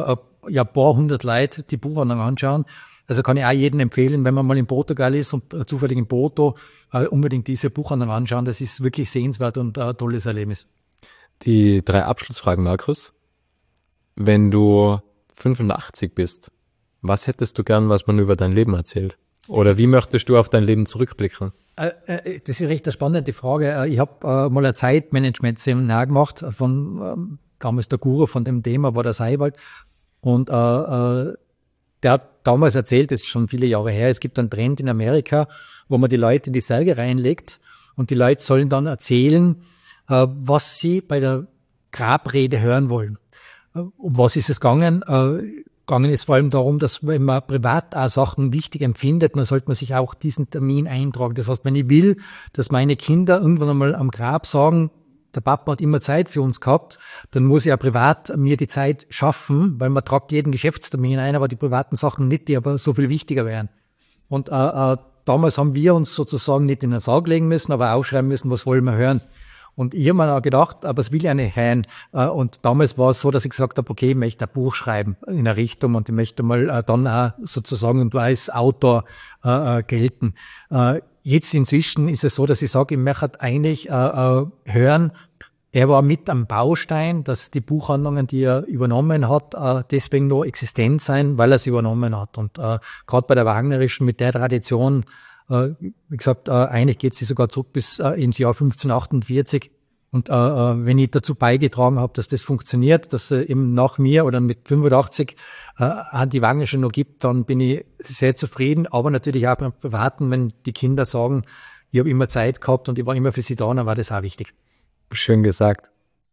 ja ein paar hundert Leute die Buchhandlung anschauen. Also kann ich auch jedem empfehlen, wenn man mal in Portugal ist und äh, zufällig in Porto, äh, unbedingt diese Buchhandlung anschauen. Das ist wirklich sehenswert und äh, ein tolles Erlebnis. Die drei Abschlussfragen, Markus. Wenn du fünfundachtzig bist, was hättest du gern, was man über dein Leben erzählt? Oder wie möchtest du auf dein Leben zurückblicken? Äh, äh, das ist eine recht spannende Frage. Äh, ich habe äh, mal ein Zeitmanagement-Seminar gemacht von ähm, damals der Guru von dem Thema war der Seiwald. Und äh, äh, der hat damals erzählt, das ist schon viele Jahre her, es gibt einen Trend in Amerika, wo man die Leute in die Särge reinlegt und die Leute sollen dann erzählen, äh, was sie bei der Grabrede hören wollen. Äh, um was ist es gegangen? Äh, gegangen ist vor allem darum, dass wenn man privat auch Sachen wichtig empfindet, dann sollte man sich auch diesen Termin eintragen. Das heißt, wenn ich will, dass meine Kinder irgendwann einmal am Grab sagen, der Papa hat immer Zeit für uns gehabt, dann muss ich ja privat mir die Zeit schaffen, weil man tragt jeden Geschäftstermin ein, aber die privaten Sachen nicht, die aber so viel wichtiger wären. Und äh, äh, damals haben wir uns sozusagen nicht in den Sarg legen müssen, aber aufschreiben müssen, was wollen wir hören. Und ich habe mir auch gedacht, aber es will ja nicht hören. Und damals war es so, dass ich gesagt habe, okay, ich möchte ein Buch schreiben in der Richtung und ich möchte mal dann auch sozusagen als Autor äh, gelten. Äh, jetzt inzwischen ist es so, dass ich sage, ich möchte eigentlich äh, hören, er war mit am Baustein, dass die Buchhandlungen, die er übernommen hat, äh, deswegen noch existent sein, weil er sie übernommen hat. Und äh, gerade bei der Wagnerischen mit der Tradition, Uh, wie gesagt, uh, eigentlich geht sie sogar zurück bis uh, ins Jahr fünfzehnhundertachtundvierzig. Und uh, uh, wenn ich dazu beigetragen habe, dass das funktioniert, dass uh, eben nach mir oder mit fünfundachtzig uh, die Wagnerische noch gibt, dann bin ich sehr zufrieden. Aber natürlich auch beim Privaten, wenn die Kinder sagen, ich habe immer Zeit gehabt und ich war immer für sie da, dann war das auch wichtig. Schön gesagt.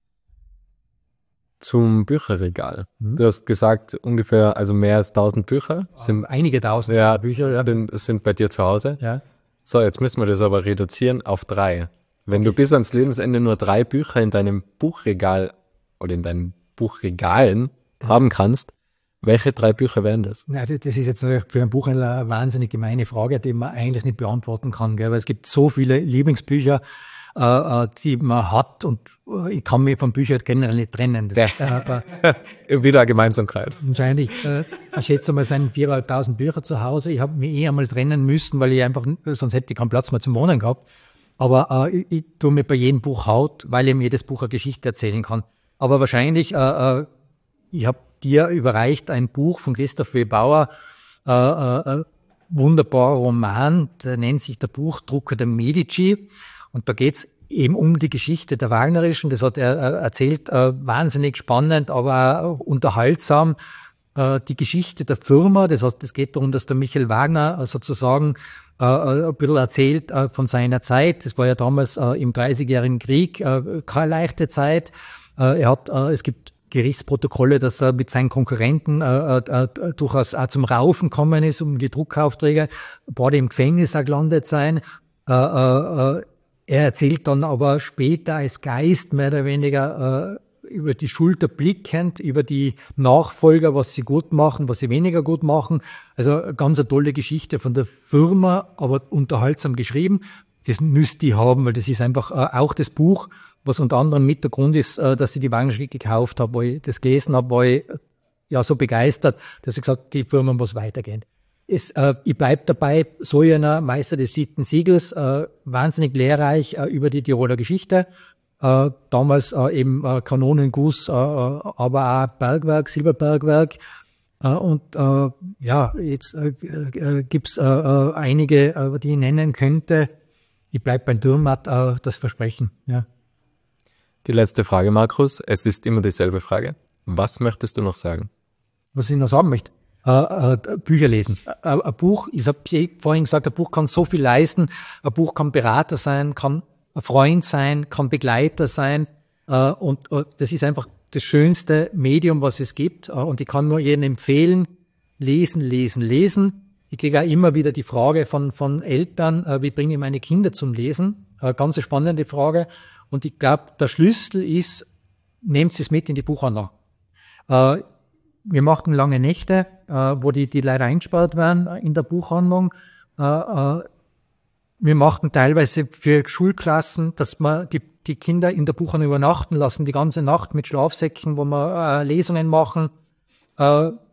Zum Bücherregal. Mhm. Du hast gesagt, ungefähr, also mehr als tausend Bücher. Sind einige tausend ja, Bücher. Ja. Sind, sind bei dir zu Hause. Ja. So, jetzt müssen wir das aber reduzieren auf drei. Wenn okay. du bis ans Lebensende nur drei Bücher in deinem Buchregal oder in deinen Buchregalen ja. haben kannst, welche drei Bücher wären das? Ja, das ist jetzt natürlich für einen Buchhändler eine wahnsinnig gemeine Frage, die man eigentlich nicht beantworten kann. Gell? Weil es gibt so viele Lieblingsbücher, äh, die man hat und ich kann mich von Büchern generell nicht trennen. Das, äh, Wieder eine Gemeinsamkeit. Wahrscheinlich. Äh, ich schätze mal, es sind viertausend Bücher zu Hause. Ich habe mich eh einmal trennen müssen, weil ich einfach, sonst hätte ich keinen Platz mehr zum Wohnen gehabt. Aber äh, ich, ich tue mir bei jedem Buch Haut, weil eben jedes Buch eine Geschichte erzählen kann. Aber wahrscheinlich, äh, ich habe dir überreicht ein Buch von Christoph W. Bauer, äh, äh, wunderbarer Roman, der nennt sich Der Buchdrucker der Medici. Und da geht's eben um die Geschichte der Wagnerischen. Das hat er äh, erzählt, äh, wahnsinnig spannend, aber auch unterhaltsam. Äh, die Geschichte der Firma, das heißt, es geht darum, dass der Michael Wagner äh, sozusagen äh, ein bisschen erzählt äh, von seiner Zeit. Das war ja damals äh, im Dreißigjährigen Krieg äh, keine leichte Zeit. Äh, er hat, äh, es gibt Gerichtsprotokolle, dass er mit seinen Konkurrenten äh, äh, durchaus auch zum Raufen gekommen ist, um die Druckaufträge, beide im Gefängnis auch gelandet sein. Äh, äh, er erzählt dann aber später als Geist mehr oder weniger äh, über die Schulter blickend, über die Nachfolger, was sie gut machen, was sie weniger gut machen. Also eine ganz eine tolle Geschichte von der Firma, aber unterhaltsam geschrieben. Das müsst ihr haben, weil das ist einfach äh, auch das Buch, was unter anderem mit der Grund ist, äh, dass ich die Wagnerische gekauft habe, weil ich das gelesen habe, war ich ja so begeistert, dass ich gesagt habe, die Firma muss weitergehen. Es, äh, ich bleibe dabei, Sojourner, Meister des siebten Siegels, äh, wahnsinnig lehrreich äh, über die Tiroler Geschichte. Äh, damals äh, eben äh, Kanonenguss, äh, aber auch Bergwerk, Silberbergwerk. Äh, und äh, ja, jetzt äh, äh, gibt's äh, äh, einige, äh, die ich nennen könnte. Ich bleibe beim Dürrenmatt, äh, das Versprechen. Ja. Die letzte Frage, Markus. Es ist immer dieselbe Frage. Was möchtest du noch sagen? Was ich noch sagen möchte? Äh, äh, Bücher lesen. Äh, ein Buch, ich habe vorhin gesagt, ein Buch kann so viel leisten. Ein Buch kann Berater sein, kann ein Freund sein, kann Begleiter sein. Äh, und äh, das ist einfach das schönste Medium, was es gibt. Äh, und ich kann nur jedem empfehlen, lesen, lesen, lesen. Ich kriege auch immer wieder die Frage von, von Eltern, äh, wie bringe ich meine Kinder zum Lesen? Äh, ganz eine spannende Frage. Und ich glaube, der Schlüssel ist, nehmt es mit in die Buchhandlung. Äh, Wir machen lange Nächte, äh, wo die, die leider eingesperrt werden äh, in der Buchhandlung. Äh, äh, wir machen teilweise für Schulklassen, dass wir die, die Kinder in der Buchhandlung übernachten lassen, die ganze Nacht mit Schlafsäcken, wo wir äh, Lesungen machen. Äh,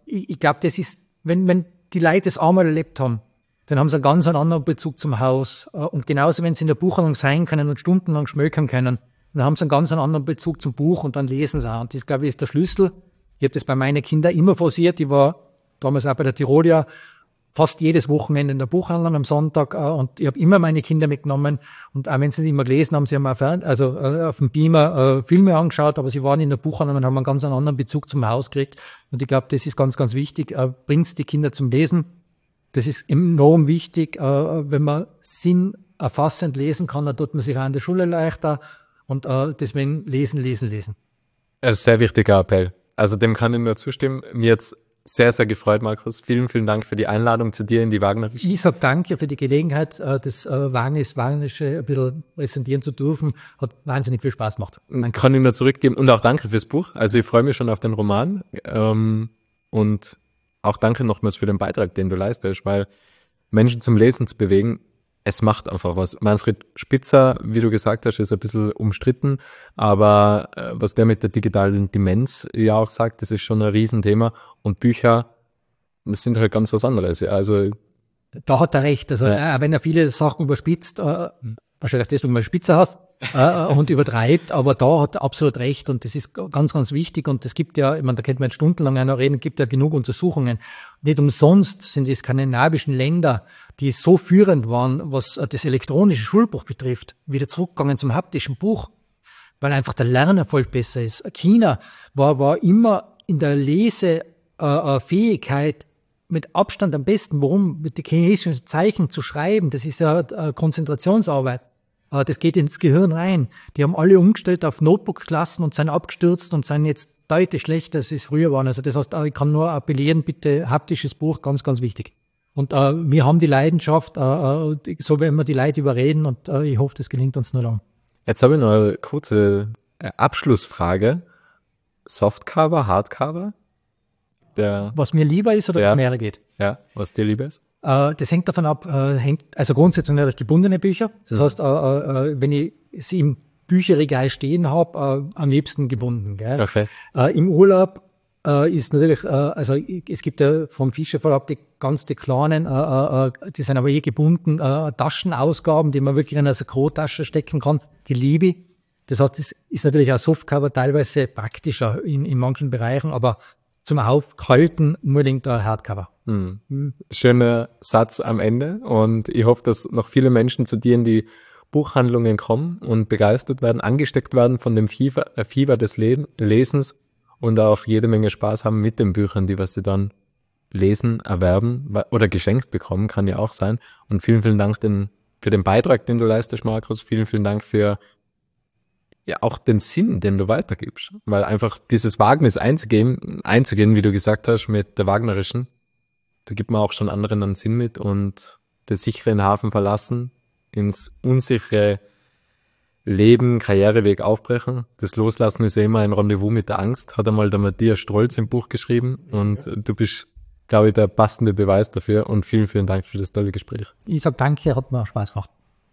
ich, ich glaube, das ist, wenn, wenn die Leute das einmal erlebt haben, dann haben sie einen ganz anderen Bezug zum Haus. Und genauso, wenn sie in der Buchhandlung sein können und stundenlang schmökern können, dann haben sie einen ganz anderen Bezug zum Buch und dann lesen sie auch. Und das, glaube ich, ist der Schlüssel. Ich habe das bei meinen Kindern immer forciert. Ich war damals auch bei der Tirolia fast jedes Wochenende in der Buchhandlung am Sonntag und ich habe immer meine Kinder mitgenommen. Und auch wenn sie nicht immer gelesen haben, sie haben auf, also auf dem Beamer äh, Filme angeschaut, aber sie waren in der Buchhandlung und haben einen ganz anderen Bezug zum Haus gekriegt. Und ich glaube, das ist ganz, ganz wichtig. Äh, bringt die Kinder zum Lesen. Das ist enorm wichtig, äh, wenn man Sinn erfassend lesen kann, dann tut man sich auch in der Schule leichter. Und äh, deswegen lesen, lesen, lesen. Das ist ein sehr wichtiger Appell. Also dem kann ich nur zustimmen. Mir jetzt sehr, sehr gefreut, Markus. Vielen, vielen Dank für die Einladung zu dir in die Wagner. Ich sage danke für die Gelegenheit, äh, das äh, Wagnis, Wagnische ein bisschen präsentieren zu dürfen. Hat wahnsinnig viel Spaß gemacht. Danke. Kann ich nur zurückgeben. Und auch danke fürs Buch. Also ich freue mich schon auf den Roman. Ähm, und auch danke nochmals für den Beitrag, den du leistest, weil Menschen zum Lesen zu bewegen, es macht einfach was. Manfred Spitzer, wie du gesagt hast, ist ein bisschen umstritten, aber äh, was der mit der digitalen Demenz ja auch sagt, das ist schon ein Riesenthema. Und Bücher, das sind halt ganz was anderes. Ja. Also da hat er recht. Also ja. äh, wenn er viele Sachen überspitzt, äh, wahrscheinlich deswegen, weil du Spitzer hast äh, und übertreibt, aber da hat er absolut recht und das ist ganz, ganz wichtig und es gibt ja, ich meine, da könnte man jetzt stundenlang einer reden, gibt ja genug Untersuchungen. Nicht umsonst sind die skandinavischen Länder, die so führend waren, was das elektronische Schulbuch betrifft, wieder zurückgegangen zum haptischen Buch, weil einfach der Lernerfolg besser ist. China war, war immer in der Lesefähigkeit mit Abstand am besten. Warum? Mit den chinesischen Zeichen zu schreiben, das ist ja äh, Konzentrationsarbeit. Äh, das geht ins Gehirn rein. Die haben alle umgestellt auf Notebook-Klassen und sind abgestürzt und sind jetzt deutlich schlechter, als es früher waren. Also das heißt, ich kann nur appellieren, bitte haptisches Buch, ganz, ganz wichtig. Und äh, wir haben die Leidenschaft, äh, so werden wir die Leute überreden und äh, ich hoffe, das gelingt uns nur lang. Jetzt habe ich noch eine kurze Abschlussfrage. Softcover, Hardcover? Der, was mir lieber ist oder ja, was mehr geht? Ja, was dir lieber ist? Äh, das hängt davon ab, äh, hängt, also grundsätzlich natürlich gebundene Bücher. Das heißt, äh, äh, wenn ich sie im Bücherregal stehen habe, äh, am liebsten gebunden. Gell? Okay. Äh, Im Urlaub äh, ist natürlich, äh, also es gibt ja vom Fischer Verlag die ganz die kleinen, äh, äh, die sind aber eh gebunden, äh, Taschenausgaben, die man wirklich in eine Sakrotasche stecken kann, die liebe ich. Das heißt, das ist natürlich auch Softcover teilweise praktischer in, in manchen Bereichen, aber zum Aufhalten unbedingt ein Hardcover. Hm. Schöner Satz am Ende und ich hoffe, dass noch viele Menschen zu dir in die Buchhandlungen kommen und begeistert werden, angesteckt werden von dem Fieber, äh, Fieber des Le- Lesens und auch jede Menge Spaß haben mit den Büchern, die was sie dann lesen, erwerben oder geschenkt bekommen, kann ja auch sein. Und vielen, vielen Dank den, für den Beitrag, den du leistest, Markus. Vielen, vielen Dank für ja auch den Sinn, den du weitergibst. Weil einfach dieses Wagnis einzugehen, einzugehen, wie du gesagt hast, mit der Wagnerischen, da gibt man auch schon anderen einen Sinn mit und den sicheren Hafen verlassen, ins unsichere Leben, Karriereweg aufbrechen. Das Loslassen ist ja immer ein Rendezvous mit der Angst, hat einmal der Matthias Strolz im Buch geschrieben und ja. Du bist, glaube ich, der passende Beweis dafür und vielen, vielen Dank für das tolle Gespräch. Ich sage danke, hat mir auch Spaß gemacht.